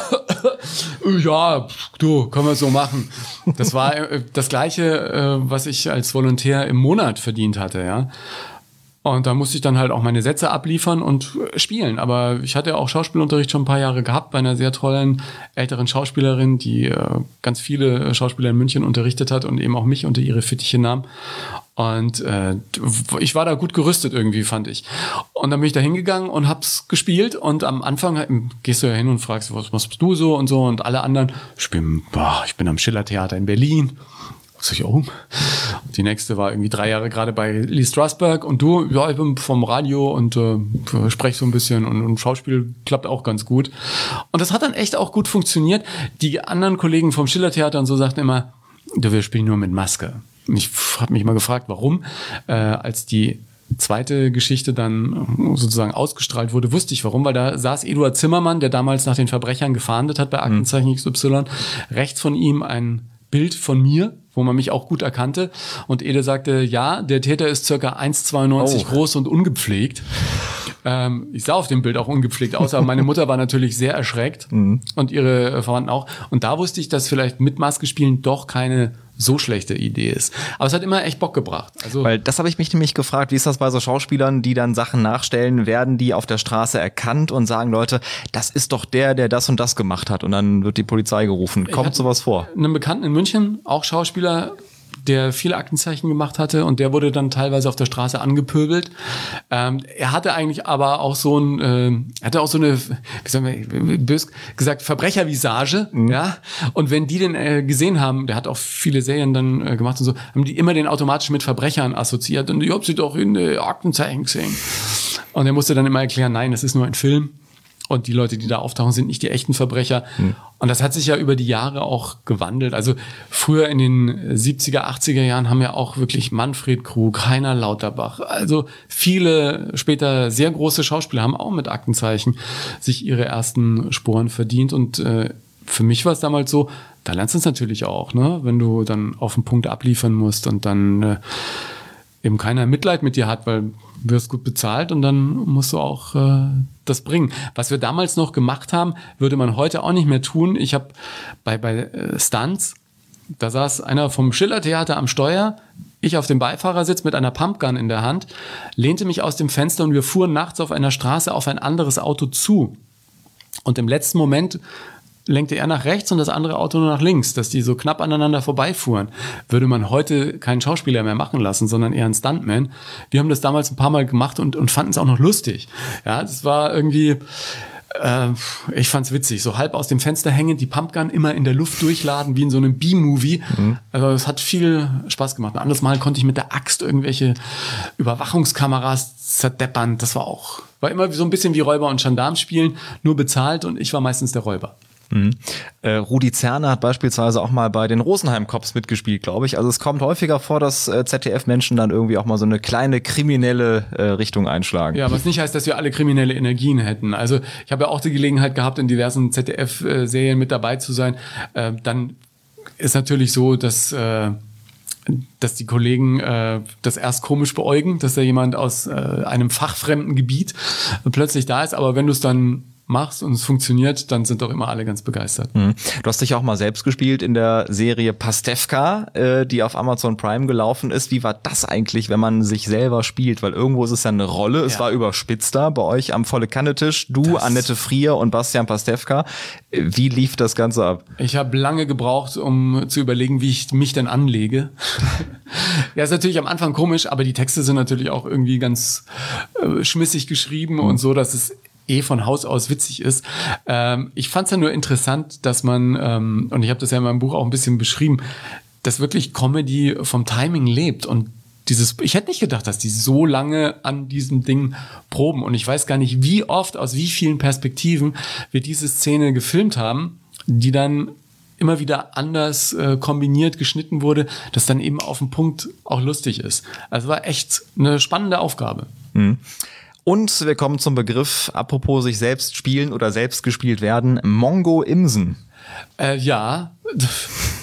ja, du, können wir so machen. Das war äh, das Gleiche, äh, was ich als Volontär im Monat verdient hatte, ja. Und da musste ich dann halt auch meine Sätze abliefern und spielen. Aber ich hatte auch Schauspielunterricht schon ein paar Jahre gehabt bei einer sehr tollen älteren Schauspielerin, die äh, ganz viele Schauspieler in München unterrichtet hat und eben auch mich unter ihre Fittiche nahm. Und äh, ich war da gut gerüstet irgendwie, fand ich. Und dann bin ich da hingegangen und hab's gespielt. Und am Anfang gehst du ja hin und fragst, was machst du so und so. Und alle anderen, ich bin, boah, ich bin am Schillertheater in Berlin. Sag ich, oh. Die nächste war irgendwie drei Jahre gerade bei Lee Strasberg und du, ja, ich bin vom Radio und äh, spreche so ein bisschen und, und Schauspiel klappt auch ganz gut. Und das hat dann echt auch gut funktioniert. Die anderen Kollegen vom Schillertheater und so sagten immer, du, wir spielen nur mit Maske. Und ich habe mich mal gefragt, warum, äh, als die zweite Geschichte dann sozusagen ausgestrahlt wurde, wusste ich warum, weil da saß Eduard Zimmermann, der damals nach den Verbrechern gefahndet hat bei Aktenzeichen X Y, rechts von ihm ein Bild von mir, wo man mich auch gut erkannte. Und Ede sagte, ja, der Täter ist circa eins Komma zweiundneunzig oh. groß und ungepflegt. Ähm, ich sah auf dem Bild auch ungepflegt aus, aber meine Mutter war natürlich sehr erschreckt mhm. und ihre Verwandten auch. Und da wusste ich, dass vielleicht mit Maske spielen doch keine so schlechte Idee ist. Aber es hat immer echt Bock gebracht. Also Weil das habe ich mich nämlich gefragt, wie ist das bei so Schauspielern, die dann Sachen nachstellen, werden die auf der Straße erkannt und sagen, Leute, das ist doch der, der das und das gemacht hat und dann wird die Polizei gerufen. Kommt sowas vor? Einen Bekannten in München, auch Schauspieler, der viele Aktenzeichen gemacht hatte und der wurde dann teilweise auf der Straße angepöbelt. Ähm, er hatte eigentlich aber auch so ein, äh, hatte auch so eine, wie soll man, bös gesagt, Verbrechervisage, mhm. ja. Und wenn die den äh, gesehen haben, der hat auch viele Serien dann äh, gemacht und so, haben die immer den automatisch mit Verbrechern assoziiert und ich hab sie doch in äh, Aktenzeichen gesehen. Und er musste dann immer erklären, nein, das ist nur ein Film. Und die Leute, die da auftauchen, sind nicht die echten Verbrecher. Hm. Und das hat sich ja über die Jahre auch gewandelt. Also früher in den siebziger, achtziger Jahren haben ja auch wirklich Manfred Krug, Heiner Lauterbach, also viele später sehr große Schauspieler haben auch mit Aktenzeichen sich ihre ersten Sporen verdient. Und äh, für mich war es damals so, da lernst du es natürlich auch, ne? Wenn du dann auf den Punkt abliefern musst und dann äh, eben keiner Mitleid mit dir hat, weil du wirst gut bezahlt und dann musst du auch äh, das bringen. Was wir damals noch gemacht haben, würde man heute auch nicht mehr tun. Ich habe bei, bei äh, Stunts, da saß einer vom Schillertheater am Steuer, ich auf dem Beifahrersitz mit einer Pumpgun in der Hand, lehnte mich aus dem Fenster und wir fuhren nachts auf einer Straße auf ein anderes Auto zu. Und im letzten Moment lenkte er nach rechts und das andere Auto nur nach links, dass die so knapp aneinander vorbeifuhren. Würde man heute keinen Schauspieler mehr machen lassen, sondern eher einen Stuntman. Wir haben das damals ein paar Mal gemacht und, und fanden es auch noch lustig. Ja, das war irgendwie, äh, ich fand's witzig, so halb aus dem Fenster hängend, die Pumpgun immer in der Luft durchladen, wie in so einem B-Movie. Mhm. Also es hat viel Spaß gemacht. Ein anderes Mal konnte ich mit der Axt irgendwelche Überwachungskameras zerdeppern. Das war auch, war immer so ein bisschen wie Räuber und Gendarm spielen, nur bezahlt und ich war meistens der Räuber. Mhm. Äh, Rudi Zerner hat beispielsweise auch mal bei den Rosenheim-Cops mitgespielt, glaube ich. Also es kommt häufiger vor, dass äh, Z D F-Menschen dann irgendwie auch mal so eine kleine kriminelle äh, Richtung einschlagen. Ja, was nicht heißt, dass wir alle kriminelle Energien hätten. Also ich habe ja auch die Gelegenheit gehabt, in diversen Z D F-Serien mit dabei zu sein. Äh, dann ist natürlich so, dass äh, dass die Kollegen äh, das erst komisch beäugen, dass da jemand aus äh, einem fachfremden Gebiet plötzlich da ist. Aber wenn du es dann machst und es funktioniert, dann sind doch immer alle ganz begeistert. Mhm. Du hast dich auch mal selbst gespielt in der Serie Pastewka, äh, die auf Amazon Prime gelaufen ist. Wie war das eigentlich, wenn man sich selber spielt? Weil irgendwo ist es ja eine Rolle. Es ja. war überspitzt da bei euch am Volle-Kanne-Tisch. Du, das Annette Frier und Bastian Pastewka. Wie lief das Ganze ab? Ich habe lange gebraucht, um zu überlegen, wie ich mich denn anlege. Ja, ist natürlich am Anfang komisch, aber die Texte sind natürlich auch irgendwie ganz äh, schmissig geschrieben mhm. und so, dass es eh von Haus aus witzig ist. Ähm, ich fand es ja nur interessant, dass man, ähm, und ich habe das ja in meinem Buch auch ein bisschen beschrieben, dass wirklich Comedy vom Timing lebt und dieses, ich hätte nicht gedacht, dass die so lange an diesem Ding proben und ich weiß gar nicht, wie oft, aus wie vielen Perspektiven wir diese Szene gefilmt haben, die dann immer wieder anders äh, kombiniert, geschnitten wurde, dass dann eben auf den Punkt auch lustig ist. Also war echt eine spannende Aufgabe. Mhm. Und wir kommen zum Begriff, apropos sich selbst spielen oder selbst gespielt werden, Mongo Imsen. Äh, ja,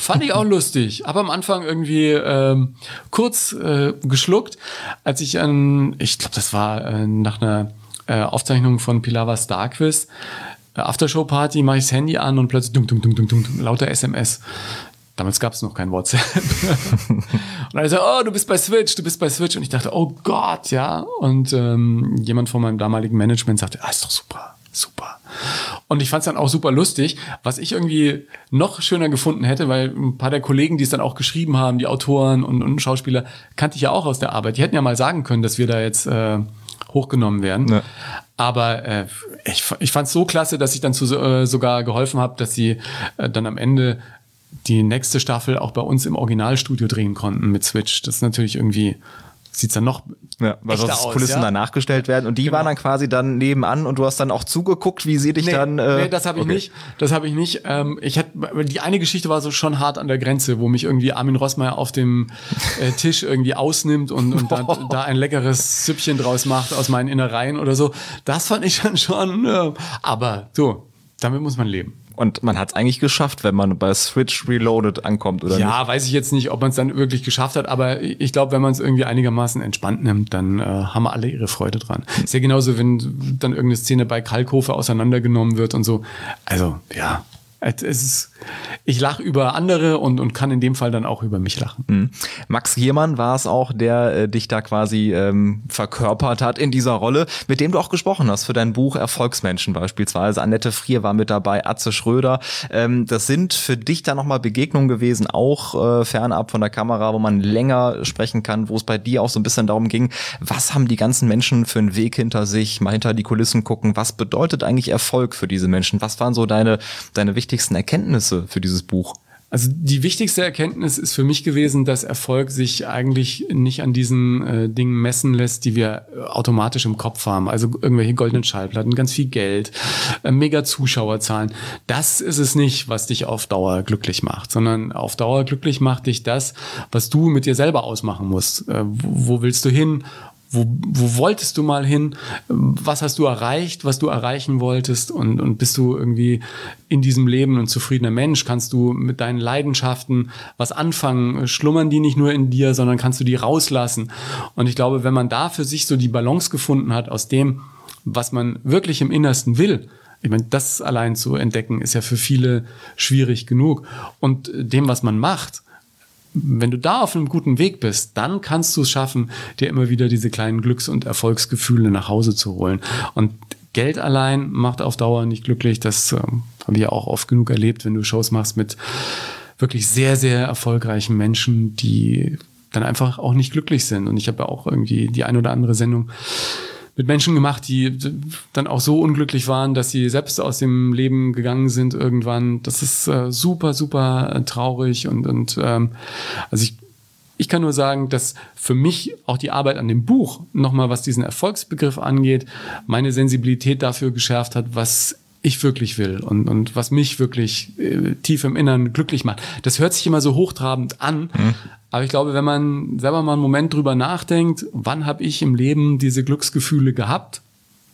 Fand ich auch lustig. Aber am Anfang irgendwie ähm, kurz äh, geschluckt, als ich an, ich glaube, das war äh, nach einer äh, Aufzeichnung von Pilawa Star Quiz, äh, Aftershow-Party, mache ich das Handy an und plötzlich dum, dum, dum, dum, dum, lauter S M S. Damals gab es noch kein WhatsApp. Und dann so, oh, du bist bei Switch, du bist bei Switch. Und ich dachte, oh Gott, ja. Und ähm, jemand von meinem damaligen Management sagte, ah, ist doch super, super. Und ich fand es dann auch super lustig, was ich irgendwie noch schöner gefunden hätte, weil ein paar der Kollegen, die es dann auch geschrieben haben, die Autoren und, und Schauspieler, kannte ich ja auch aus der Arbeit. Die hätten ja mal sagen können, dass wir da jetzt äh, hochgenommen werden. Ja. Aber äh, ich, ich fand es so klasse, dass ich dann zu, äh, sogar geholfen habe, dass sie äh, dann am Ende die nächste Staffel auch bei uns im Originalstudio drehen konnten mit Switch. Das ist natürlich irgendwie, sieht's dann noch ja, weil sonst Kulissen ja? dann nachgestellt werden und die genau. waren dann quasi dann nebenan und du hast dann auch zugeguckt, wie sie dich nee, dann... Äh, nee, das habe ich okay. nicht. Das habe ich nicht. Ähm, ich hatte, die eine Geschichte war so schon hart an der Grenze, wo mich irgendwie Armin Rossmeier auf dem äh, Tisch irgendwie ausnimmt und, und da, da ein leckeres Süppchen draus macht aus meinen Innereien oder so. Das fand ich dann schon... Äh, aber so, damit muss man leben. Und man hat es eigentlich geschafft, wenn man bei Switch Reloaded ankommt, oder ja, nicht? Ja, weiß ich jetzt nicht, ob man es dann wirklich geschafft hat, aber ich glaube, wenn man es irgendwie einigermaßen entspannt nimmt, dann äh, haben alle ihre Freude dran. Ist ja genauso, wenn dann irgendeine Szene bei Kalkofe auseinandergenommen wird und so. Also, ja, es ist, ich lache über andere und, und kann in dem Fall dann auch über mich lachen. Mhm. Max Giermann war es auch, der äh, dich da quasi ähm, verkörpert hat in dieser Rolle, mit dem du auch gesprochen hast für dein Buch Erfolgsmenschen beispielsweise. Annette Frier war mit dabei, Atze Schröder. Ähm, das sind für dich dann nochmal Begegnungen gewesen, auch äh, fernab von der Kamera, wo man länger sprechen kann, wo es bei dir auch so ein bisschen darum ging, was haben die ganzen Menschen für einen Weg hinter sich, mal hinter die Kulissen gucken, was bedeutet eigentlich Erfolg für diese Menschen? Was waren so deine, deine wichtigsten Erkenntnisse für dieses Buch? Also die wichtigste Erkenntnis ist für mich gewesen, dass Erfolg sich eigentlich nicht an diesen äh, Dingen messen lässt, die wir äh, automatisch im Kopf haben. Also irgendwelche goldenen Schallplatten, ganz viel Geld, äh, mega Zuschauerzahlen. Das ist es nicht, was dich auf Dauer glücklich macht, sondern auf Dauer glücklich macht dich das, was du mit dir selber ausmachen musst. Äh, wo, wo willst du hin? Wo, wo wolltest du mal hin? Was hast du erreicht, was du erreichen wolltest? Und, und bist du irgendwie in diesem Leben ein zufriedener Mensch? Kannst du mit deinen Leidenschaften was anfangen? Schlummern die nicht nur in dir, sondern kannst du die rauslassen? Und ich glaube, wenn man da für sich so die Balance gefunden hat aus dem, was man wirklich im Innersten will, ich meine, das allein zu entdecken, ist ja für viele schwierig genug. Und dem, was man macht, wenn du da auf einem guten Weg bist, dann kannst du es schaffen, dir immer wieder diese kleinen Glücks- und Erfolgsgefühle nach Hause zu holen. Und Geld allein macht auf Dauer nicht glücklich. Das äh, habe ich ja auch oft genug erlebt, wenn du Shows machst mit wirklich sehr, sehr erfolgreichen Menschen, die dann einfach auch nicht glücklich sind. Und ich habe ja auch irgendwie die ein oder andere Sendung mit Menschen gemacht, die dann auch so unglücklich waren, dass sie selbst aus dem Leben gegangen sind irgendwann. Das ist äh, super, super äh, traurig und, und ähm, also ich, ich kann nur sagen, dass für mich auch die Arbeit an dem Buch nochmal, was diesen Erfolgsbegriff angeht, meine Sensibilität dafür geschärft hat, was ich wirklich will und, und was mich wirklich äh, tief im Innern glücklich macht. Das hört sich immer so hochtrabend an, mhm. Aber ich glaube, wenn man selber mal einen Moment drüber nachdenkt, wann habe ich im Leben diese Glücksgefühle gehabt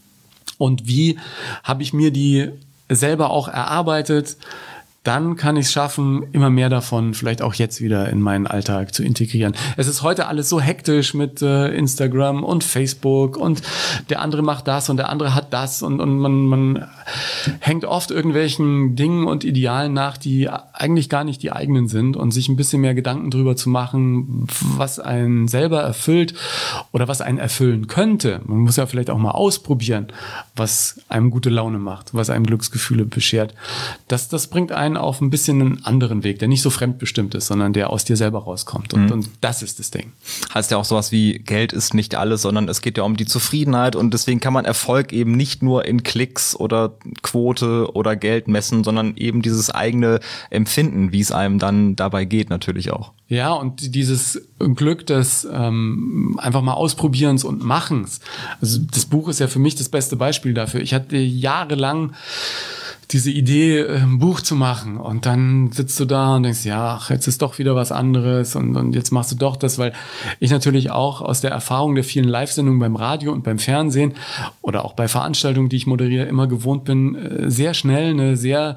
und wie habe ich mir die selber auch erarbeitet, dann kann ich es schaffen, immer mehr davon vielleicht auch jetzt wieder in meinen Alltag zu integrieren. Es ist heute alles so hektisch mit äh, Instagram und Facebook und der andere macht das und der andere hat das und, und man, man hängt oft irgendwelchen Dingen und Idealen nach, die eigentlich gar nicht die eigenen sind und sich ein bisschen mehr Gedanken drüber zu machen, was einen selber erfüllt oder was einen erfüllen könnte. Man muss ja vielleicht auch mal ausprobieren, was einem gute Laune macht, was einem Glücksgefühle beschert. Das, das bringt einen auf ein bisschen einen anderen Weg, der nicht so fremdbestimmt ist, sondern der aus dir selber rauskommt. Und, mhm. und das ist das Ding. Heißt ja auch sowas wie, Geld ist nicht alles, sondern es geht ja um die Zufriedenheit und deswegen kann man Erfolg eben nicht nur in Klicks oder Quote oder Geld messen, sondern eben dieses eigene Empfinden, wie es einem dann dabei geht natürlich auch. Ja, und dieses Glück des ähm, einfach mal Ausprobierens und Machens. Also das Buch ist ja für mich das beste Beispiel dafür. Ich hatte jahrelang diese Idee, ein Buch zu machen und dann sitzt du da und denkst, ja, ach, jetzt ist doch wieder was anderes und, und jetzt machst du doch das, weil ich natürlich auch aus der Erfahrung der vielen Live-Sendungen beim Radio und beim Fernsehen oder auch bei Veranstaltungen, die ich moderiere, immer gewohnt bin, sehr schnell eine sehr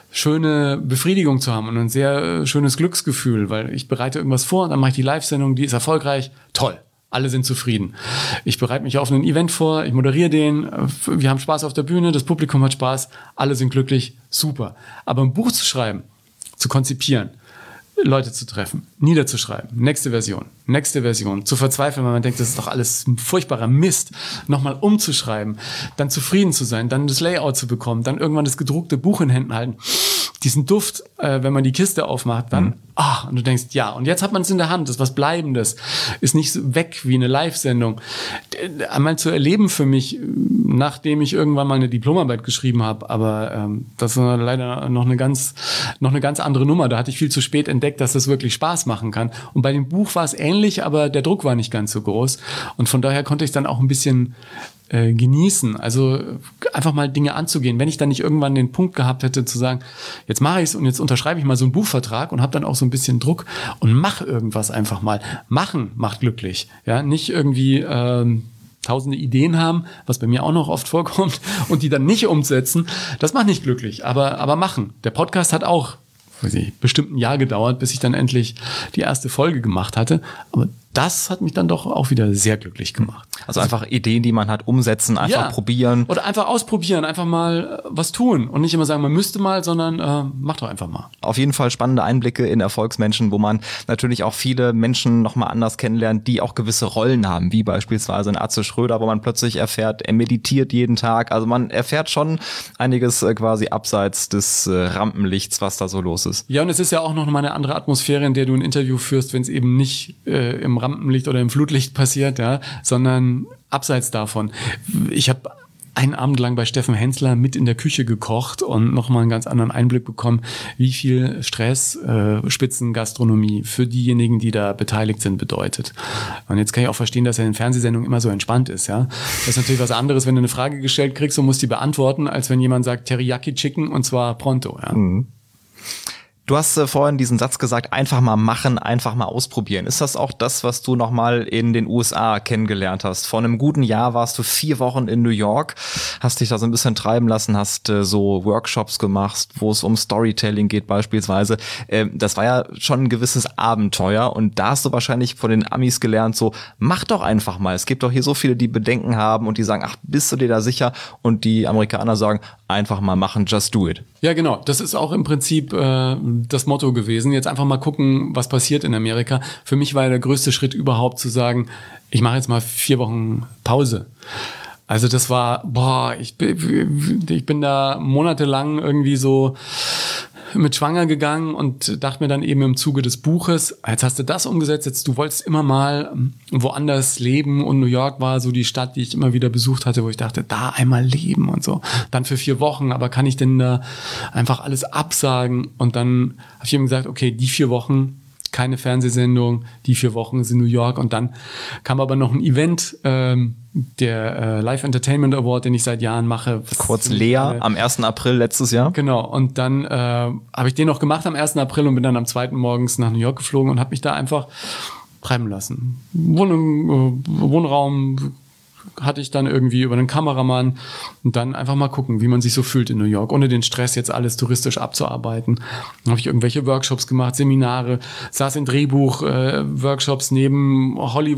schöne Befriedigung zu haben und ein sehr äh, schönes Glücksgefühl, weil ich bereite irgendwas vor und dann mache ich die Live-Sendung, die ist erfolgreich, toll. Alle sind zufrieden. Ich bereite mich auf ein Event vor, ich moderiere den, wir haben Spaß auf der Bühne, das Publikum hat Spaß, alle sind glücklich, super. Aber ein Buch zu schreiben, zu konzipieren, Leute zu treffen, niederzuschreiben, nächste Version, nächste Version, zu verzweifeln, weil man denkt, das ist doch alles ein furchtbarer Mist, nochmal umzuschreiben, dann zufrieden zu sein, dann das Layout zu bekommen, dann irgendwann das gedruckte Buch in Händen halten, diesen Duft, äh, wenn man die Kiste aufmacht, dann, mhm. ah, und du denkst, ja, und jetzt hat man es in der Hand, das ist was Bleibendes, ist nicht so weg wie eine Live-Sendung. Einmal zu erleben für mich, nachdem ich irgendwann mal eine Diplomarbeit geschrieben habe, aber ähm, das ist leider noch eine ganz, noch eine ganz andere Nummer, da hatte ich viel zu spät entdeckt, dass das wirklich Spaß machen kann. Und bei dem Buch war es ähnlich, aber der Druck war nicht ganz so groß und von daher konnte ich dann auch ein bisschen Äh, genießen, also einfach mal Dinge anzugehen. Wenn ich dann nicht irgendwann den Punkt gehabt hätte zu sagen, jetzt mache ich es und jetzt unterschreibe ich mal so einen Buchvertrag und habe dann auch so ein bisschen Druck und mach irgendwas einfach mal. Machen macht glücklich, ja, nicht irgendwie ähm, tausende Ideen haben, was bei mir auch noch oft vorkommt und die dann nicht umsetzen, das macht nicht glücklich, aber, aber machen. Der Podcast hat auch, weiß ich, bestimmt ein Jahr gedauert, bis ich dann endlich die erste Folge gemacht hatte, aber das hat mich dann doch auch wieder sehr glücklich gemacht. Also einfach Ideen, die man hat, umsetzen, einfach ja. probieren. Oder einfach ausprobieren, einfach mal was tun und nicht immer sagen, man müsste mal, sondern äh, mach doch einfach mal. Auf jeden Fall spannende Einblicke in Erfolgsmenschen, wo man natürlich auch viele Menschen nochmal anders kennenlernt, die auch gewisse Rollen haben, wie beispielsweise ein Atze Schröder, wo man plötzlich erfährt, er meditiert jeden Tag. Also man erfährt schon einiges äh, quasi abseits des äh, Rampenlichts, was da so los ist. Ja, und es ist ja auch noch mal eine andere Atmosphäre, in der du ein Interview führst, wenn es eben nicht äh, im Rampenlicht oder im Flutlicht passiert, ja, sondern abseits davon. Ich habe einen Abend lang bei Steffen Hensler mit in der Küche gekocht und nochmal einen ganz anderen Einblick bekommen, wie viel Stress äh, Spitzengastronomie für diejenigen, die da beteiligt sind, bedeutet. Und jetzt kann ich auch verstehen, dass er in Fernsehsendungen immer so entspannt ist. Ja, das ist natürlich was anderes, wenn du eine Frage gestellt kriegst und musst die beantworten, als wenn jemand sagt Teriyaki Chicken und zwar pronto. Ja. Mhm. Du hast äh, vorhin diesen Satz gesagt, einfach mal machen, einfach mal ausprobieren. Ist das auch das, was du nochmal in den U S A kennengelernt hast? Vor einem guten Jahr warst du vier Wochen in New York, hast dich da so ein bisschen treiben lassen, hast äh, so Workshops gemacht, wo es um Storytelling geht beispielsweise. Äh, das war ja schon ein gewisses Abenteuer und da hast du wahrscheinlich von den Amis gelernt, so mach doch einfach mal. Es gibt doch hier so viele, die Bedenken haben und die sagen, ach, bist du dir da sicher? Und die Amerikaner sagen, einfach mal machen, just do it. Ja, genau. Das ist auch im Prinzip äh, das Motto gewesen. Jetzt einfach mal gucken, was passiert in Amerika. Für mich war der größte Schritt überhaupt zu sagen, ich mache jetzt mal vier Wochen Pause. Also das war, boah, ich, ich bin da monatelang irgendwie so mit schwanger gegangen und dachte mir dann eben im Zuge des Buches, jetzt hast du das umgesetzt, jetzt du wolltest immer mal woanders leben und New York war so die Stadt, die ich immer wieder besucht hatte, wo ich dachte, da einmal leben und so. Dann für vier Wochen, aber kann ich denn da einfach alles absagen? Und dann habe ich ihm gesagt, okay, die vier Wochen, keine Fernsehsendung, die vier Wochen ist in New York und dann kam aber noch ein Event, ähm, der äh, Live Entertainment Award, den ich seit Jahren mache. Kurz Lea am ersten April letztes Jahr. Genau, und dann äh, habe ich den noch gemacht am ersten April und bin dann am zweiten morgens nach New York geflogen und habe mich da einfach treiben lassen. Wohn- äh, Wohnraum hatte ich dann irgendwie über einen Kameramann und dann einfach mal gucken, wie man sich so fühlt in New York, ohne den Stress jetzt alles touristisch abzuarbeiten. Dann habe ich irgendwelche Workshops gemacht, Seminare, saß in Drehbuch-Workshops äh, neben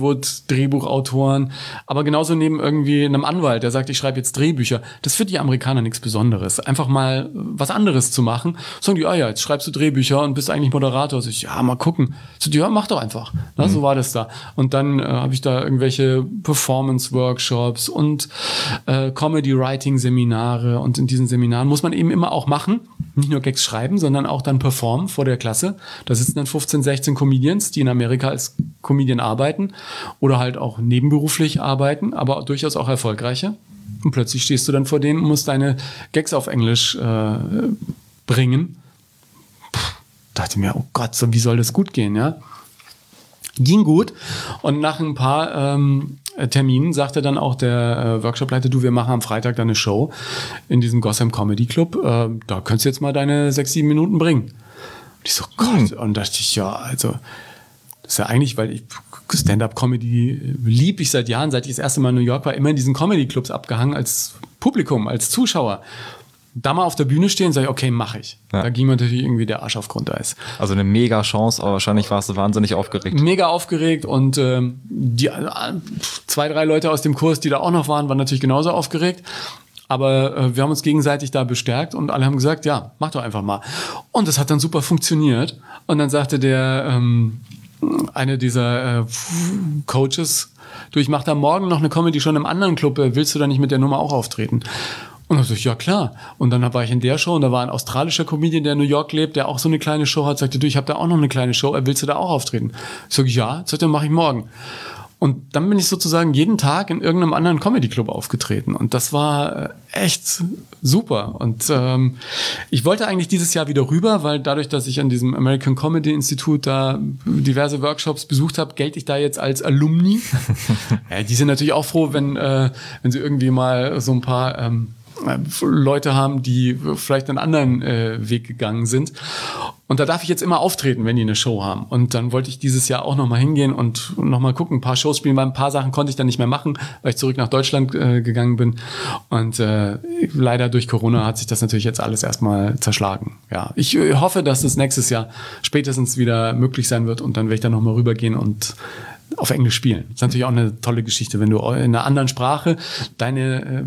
Hollywood-Drehbuchautoren, aber genauso neben irgendwie einem Anwalt, der sagt, ich schreibe jetzt Drehbücher. Das ist für die Amerikaner nichts Besonderes. Einfach mal was anderes zu machen. Sagen die, ah ja, jetzt schreibst du Drehbücher und bist eigentlich Moderator. So ich, ja, mal gucken. So die, ja, mach doch einfach. Na, mhm. So war das da. Und dann äh, habe ich da irgendwelche Performance-Workshops und äh, Comedy-Writing-Seminare und in diesen Seminaren muss man eben immer auch machen, nicht nur Gags schreiben, sondern auch dann performen vor der Klasse. Da sitzen dann fünfzehn, sechzehn Comedians, die in Amerika als Comedian arbeiten oder halt auch nebenberuflich arbeiten, aber durchaus auch erfolgreiche. Und plötzlich stehst du dann vor denen und musst deine Gags auf Englisch äh, bringen. Puh, dachte mir, oh Gott, so, wie soll das gut gehen, ja? Ging gut und nach ein paar ähm, Terminen sagte dann auch der äh, Workshopleiter, du, wir machen am Freitag dann eine Show in diesem Gotham Comedy Club, äh, da könntest du jetzt mal deine sechs, sieben Minuten bringen. Und ich so, Gott, und dachte ich, ja, also das ist ja eigentlich, weil ich Stand-up-Comedy lieb ich seit Jahren, seit ich das erste Mal in New York war, immer in diesen Comedy-Clubs abgehangen als Publikum, als Zuschauer. da mal auf der Bühne stehen, sage ich, okay, mache ich. Ja. Da ging mir natürlich irgendwie der Arsch auf Grundeis. Also eine mega Chance, aber wahrscheinlich warst du wahnsinnig aufgeregt. Mega aufgeregt und ähm, die äh, zwei, drei Leute aus dem Kurs, die da auch noch waren, waren natürlich genauso aufgeregt. Aber äh, wir haben uns gegenseitig da bestärkt und alle haben gesagt, ja, mach doch einfach mal. Und das hat dann super funktioniert. Und dann sagte der ähm, eine dieser äh, Coaches, du, ich mache da morgen noch eine Comedy schon im anderen Club, willst du da nicht mit der Nummer auch auftreten? Und dann dachte ich, ja klar. Und dann war ich in der Show und da war ein australischer Comedian, der in New York lebt, der auch so eine kleine Show hat, sagte, du, ich habe da auch noch eine kleine Show, willst du da auch auftreten? Ich sage, ja, das mache ich morgen. Und dann bin ich sozusagen jeden Tag in irgendeinem anderen Comedy-Club aufgetreten. Und das war echt super. Und ähm, ich wollte eigentlich dieses Jahr wieder rüber, weil dadurch, dass ich an diesem American Comedy Institute da diverse Workshops besucht habe, gelte ich da jetzt als Alumni. Ja, die sind natürlich auch froh, wenn, äh, wenn sie irgendwie mal so ein paar ähm, Leute haben, die vielleicht einen anderen äh, Weg gegangen sind. Und da darf ich jetzt immer auftreten, wenn die eine Show haben. Und dann wollte ich dieses Jahr auch nochmal hingehen und nochmal gucken, ein paar Shows spielen, weil ein paar Sachen konnte ich dann nicht mehr machen, weil ich zurück nach Deutschland äh, gegangen bin. Und äh, leider durch Corona hat sich das natürlich jetzt alles erstmal zerschlagen. Ja, ich äh, hoffe, dass es nächstes Jahr spätestens wieder möglich sein wird und dann werde ich da nochmal rübergehen und auf Englisch spielen. Das ist natürlich auch eine tolle Geschichte, wenn du in einer anderen Sprache deine äh,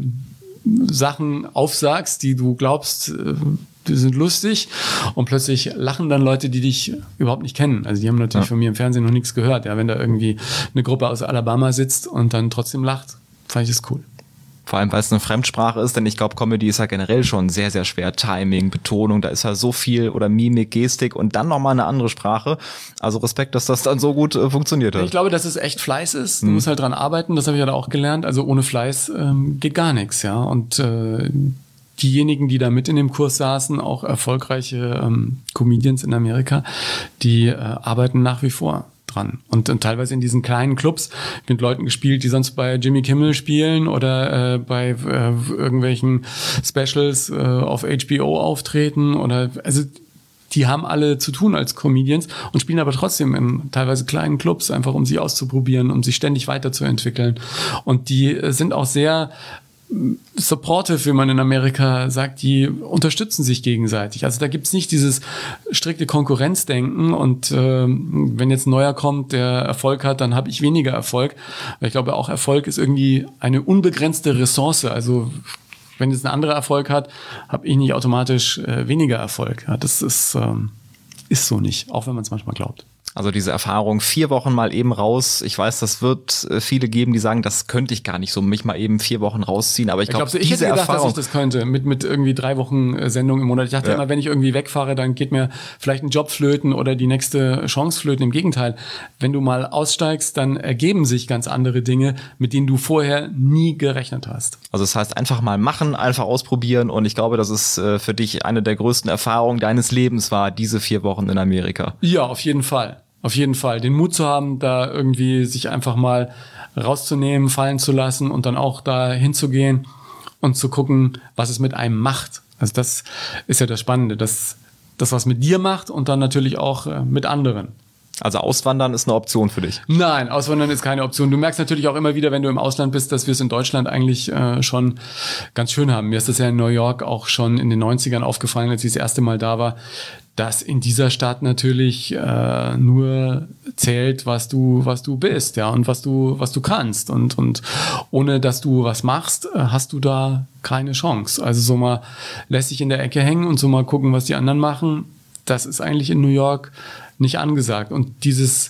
Sachen aufsagst, die du glaubst, äh, die sind lustig und plötzlich lachen dann Leute, die dich überhaupt nicht kennen. Also die haben natürlich ja. von mir im Fernsehen noch nichts gehört. Ja, wenn da irgendwie eine Gruppe aus Alabama sitzt und dann trotzdem lacht, fand ich das cool. Vor allem, weil es eine Fremdsprache ist, denn ich glaube, Comedy ist ja generell schon sehr, sehr schwer. Timing, Betonung, da ist ja so viel oder Mimik, Gestik und dann nochmal eine andere Sprache. Also Respekt, dass das dann so gut äh, funktioniert hat. Ich glaube, dass es echt Fleiß ist. Du hm. musst halt dran arbeiten, das habe ich ja auch gelernt. Also ohne Fleiß ähm, geht gar nichts, ja. Und äh, diejenigen, die da mit in dem Kurs saßen, auch erfolgreiche ähm, Comedians in Amerika, die äh, arbeiten nach wie vor dran. Und, und teilweise in diesen kleinen Clubs mit Leuten gespielt, die sonst bei Jimmy Kimmel spielen oder äh, bei äh, irgendwelchen Specials äh, auf H B O auftreten oder also die haben alle zu tun als Comedians und spielen aber trotzdem in teilweise kleinen Clubs, einfach um sie auszuprobieren, um sich ständig weiterzuentwickeln. Und die äh, sind auch sehr supportive, wie man in Amerika sagt, die unterstützen sich gegenseitig. Also da gibt's nicht dieses strikte Konkurrenzdenken und äh, wenn jetzt ein Neuer kommt, der Erfolg hat, dann habe ich weniger Erfolg. Weil ich glaube, auch Erfolg ist irgendwie eine unbegrenzte Ressource. Also wenn jetzt ein anderer Erfolg hat, habe ich nicht automatisch äh, weniger Erfolg. Ja, das ist, ähm, ist so nicht, auch wenn man es manchmal glaubt. Also diese Erfahrung, vier Wochen mal eben raus. Ich weiß, das wird viele geben, die sagen, das könnte ich gar nicht so, mich mal eben vier Wochen rausziehen. Aber ich glaube, glaub, so, ich diese hätte gedacht, Erfahrung, dass ich das könnte, mit mit irgendwie drei Wochen Sendung im Monat. Ich dachte ja. immer, wenn ich irgendwie wegfahre, dann geht mir vielleicht ein Job flöten oder die nächste Chance flöten. Im Gegenteil, wenn du mal aussteigst, dann ergeben sich ganz andere Dinge, mit denen du vorher nie gerechnet hast. Also das heißt, einfach mal machen, einfach ausprobieren. Und ich glaube, das ist äh, für dich eine der größten Erfahrungen deines Lebens war, diese vier Wochen in Amerika. Ja, auf jeden Fall. Auf jeden Fall. Den Mut zu haben, da irgendwie sich einfach mal rauszunehmen, fallen zu lassen und dann auch da hinzugehen und zu gucken, was es mit einem macht. Also das ist ja das Spannende, dass das was mit dir macht und dann natürlich auch äh, mit anderen. Also Auswandern ist eine Option für dich? Nein, Auswandern ist keine Option. Du merkst natürlich auch immer wieder, wenn du im Ausland bist, dass wir es in Deutschland eigentlich äh, schon ganz schön haben. Mir ist das ja in New York auch schon in den neunzigern aufgefallen, als ich das erste Mal da war, dass in dieser Stadt natürlich äh, nur zählt, was du was du bist, ja, und was du was du kannst und und ohne dass du was machst, äh, hast du da keine Chance. Also so mal lässt sich in der Ecke hängen und so mal gucken, was die anderen machen. Das ist eigentlich in New York nicht angesagt. Und dieses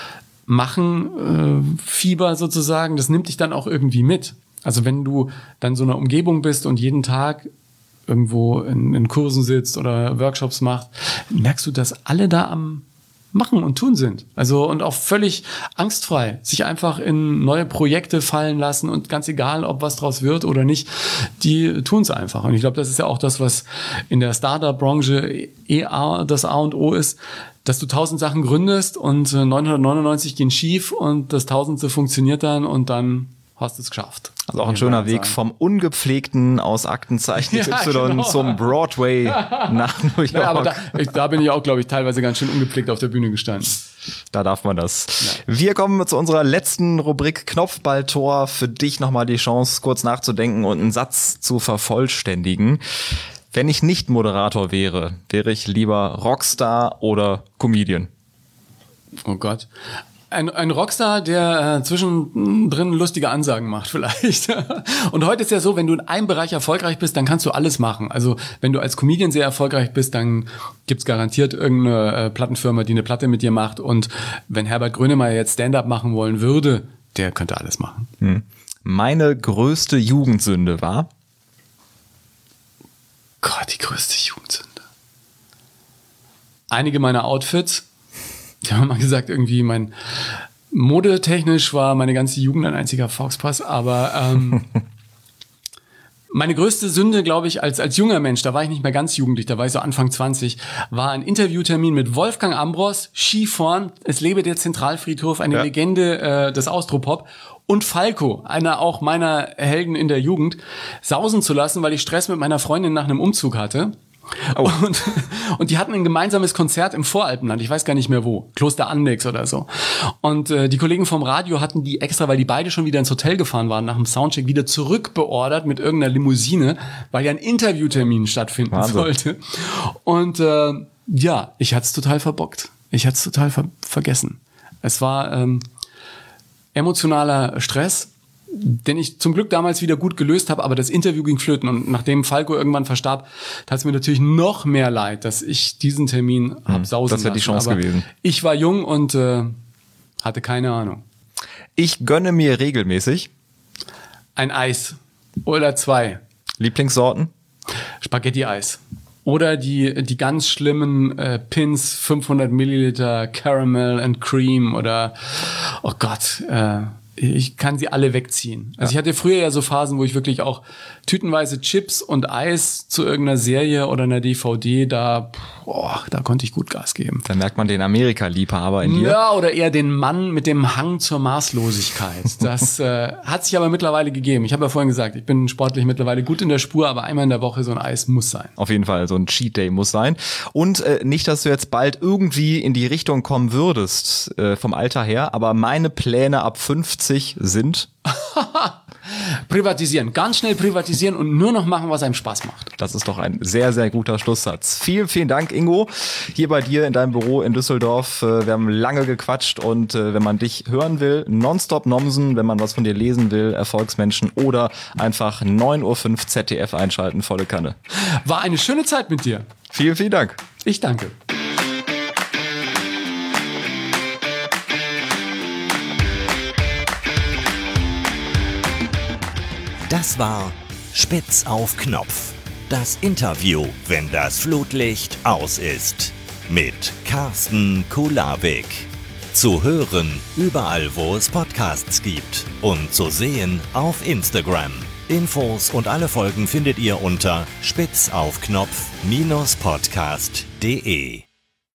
Machen, äh, Fieber sozusagen, das nimmt dich dann auch irgendwie mit. Also wenn du dann so einer Umgebung bist und jeden Tag irgendwo in, in Kursen sitzt oder Workshops macht, merkst du, dass alle da am Machen und Tun sind. Also und auch völlig angstfrei, sich einfach in neue Projekte fallen lassen und ganz egal, ob was draus wird oder nicht, die tun es einfach. Und ich glaube, das ist ja auch das, was in der Startup-Branche eh das A und O ist, dass du tausend Sachen gründest und neunhundertneunundneunzig gehen schief und das Tausendste funktioniert dann und dann hast du es geschafft. Also auch ein schöner Weg vom Ungepflegten aus Aktenzeichen X Y ja, genau. zum Broadway nach New York. Ja, aber da, ich, da bin ich auch, glaube ich, teilweise ganz schön ungepflegt auf der Bühne gestanden. Da darf man das. Ja. Wir kommen zu unserer letzten Rubrik Knopfballtor. Für dich nochmal die Chance, kurz nachzudenken und einen Satz zu vervollständigen. Wenn ich nicht Moderator wäre, wäre ich lieber Rockstar oder Comedian? Oh Gott. Ein, ein Rockstar, der äh, zwischendrin lustige Ansagen macht vielleicht. Und heute ist ja so, wenn du in einem Bereich erfolgreich bist, dann kannst du alles machen. Also wenn du als Comedian sehr erfolgreich bist, dann gibt's garantiert irgendeine äh, Plattenfirma, die eine Platte mit dir macht. Und wenn Herbert Grönemeyer jetzt Stand-up machen wollen würde, der könnte alles machen. Hm. Meine größte Jugendsünde war? Gott, die größte Jugendsünde. Einige meiner Outfits, die haben mal gesagt, irgendwie mein modetechnisch war meine ganze Jugend ein einziger Fauxpass, aber ähm, meine größte Sünde, glaube ich, als als junger Mensch, da war ich nicht mehr ganz jugendlich, da war ich so Anfang zwanzig, war ein Interviewtermin mit Wolfgang Ambros, Skifahren, es lebe der Zentralfriedhof, eine ja. Legende äh, des Austropop, und Falco, einer auch meiner Helden in der Jugend, sausen zu lassen, weil ich Stress mit meiner Freundin nach einem Umzug hatte. Oh. Und, und die hatten ein gemeinsames Konzert im Voralpenland, ich weiß gar nicht mehr wo, Kloster Andex oder so. Und äh, die Kollegen vom Radio hatten die extra, weil die beide schon wieder ins Hotel gefahren waren, nach dem Soundcheck wieder zurückbeordert mit irgendeiner Limousine, weil ja ein Interviewtermin stattfinden Wahnsinn. sollte. Und äh, ja, ich hatte es total verbockt. Ich hatte es total ver- vergessen. Es war ähm, emotionaler Stress, den ich zum Glück damals wieder gut gelöst habe, aber das Interview ging flöten und nachdem Falco irgendwann verstarb, tat es mir natürlich noch mehr leid, dass ich diesen Termin hm, habe sausen lassen. Das wäre die Chance aber gewesen. Ich war jung und äh, hatte keine Ahnung. Ich gönne mir regelmäßig ein Eis oder zwei. Lieblingssorten? Spaghetti-Eis. Oder die die ganz schlimmen äh, Pins, fünfhundert Milliliter Caramel and Cream oder, oh Gott, äh, ich kann sie alle wegziehen. Also ja. ich hatte früher ja so Phasen, wo ich wirklich auch tütenweise Chips und Eis zu irgendeiner Serie oder einer D V D, da, boah, da konnte ich gut Gas geben. Da merkt man den Amerika-Liebhaber in dir. Ja, oder eher den Mann mit dem Hang zur Maßlosigkeit. Das äh, hat sich aber mittlerweile gegeben. Ich habe ja vorhin gesagt, ich bin sportlich mittlerweile gut in der Spur, aber einmal in der Woche so ein Eis muss sein. Auf jeden Fall, so ein Cheat Day muss sein. Und äh, nicht, dass du jetzt bald irgendwie in die Richtung kommen würdest, äh, vom Alter her, aber meine Pläne ab fünfzig sind privatisieren, ganz schnell privatisieren und nur noch machen, was einem Spaß macht. Das ist doch ein sehr, sehr guter Schlusssatz. Vielen, vielen Dank, Ingo, hier bei dir in deinem Büro in Düsseldorf. Wir haben lange gequatscht und wenn man dich hören will, Nonstop Nomsen, wenn man was von dir lesen will, Erfolgsmenschen oder einfach neun Uhr fünf Z D F einschalten, volle Kanne. War eine schöne Zeit mit dir. Vielen, vielen Dank. Ich danke. Das war Spitz auf Knopf. Das Interview, wenn das Flutlicht aus ist. Mit Carsten Kulawik. Zu hören überall, wo es Podcasts gibt. Und zu sehen auf Instagram. Infos und alle Folgen findet ihr unter spitzaufknopf Bindestrich podcast punkt de.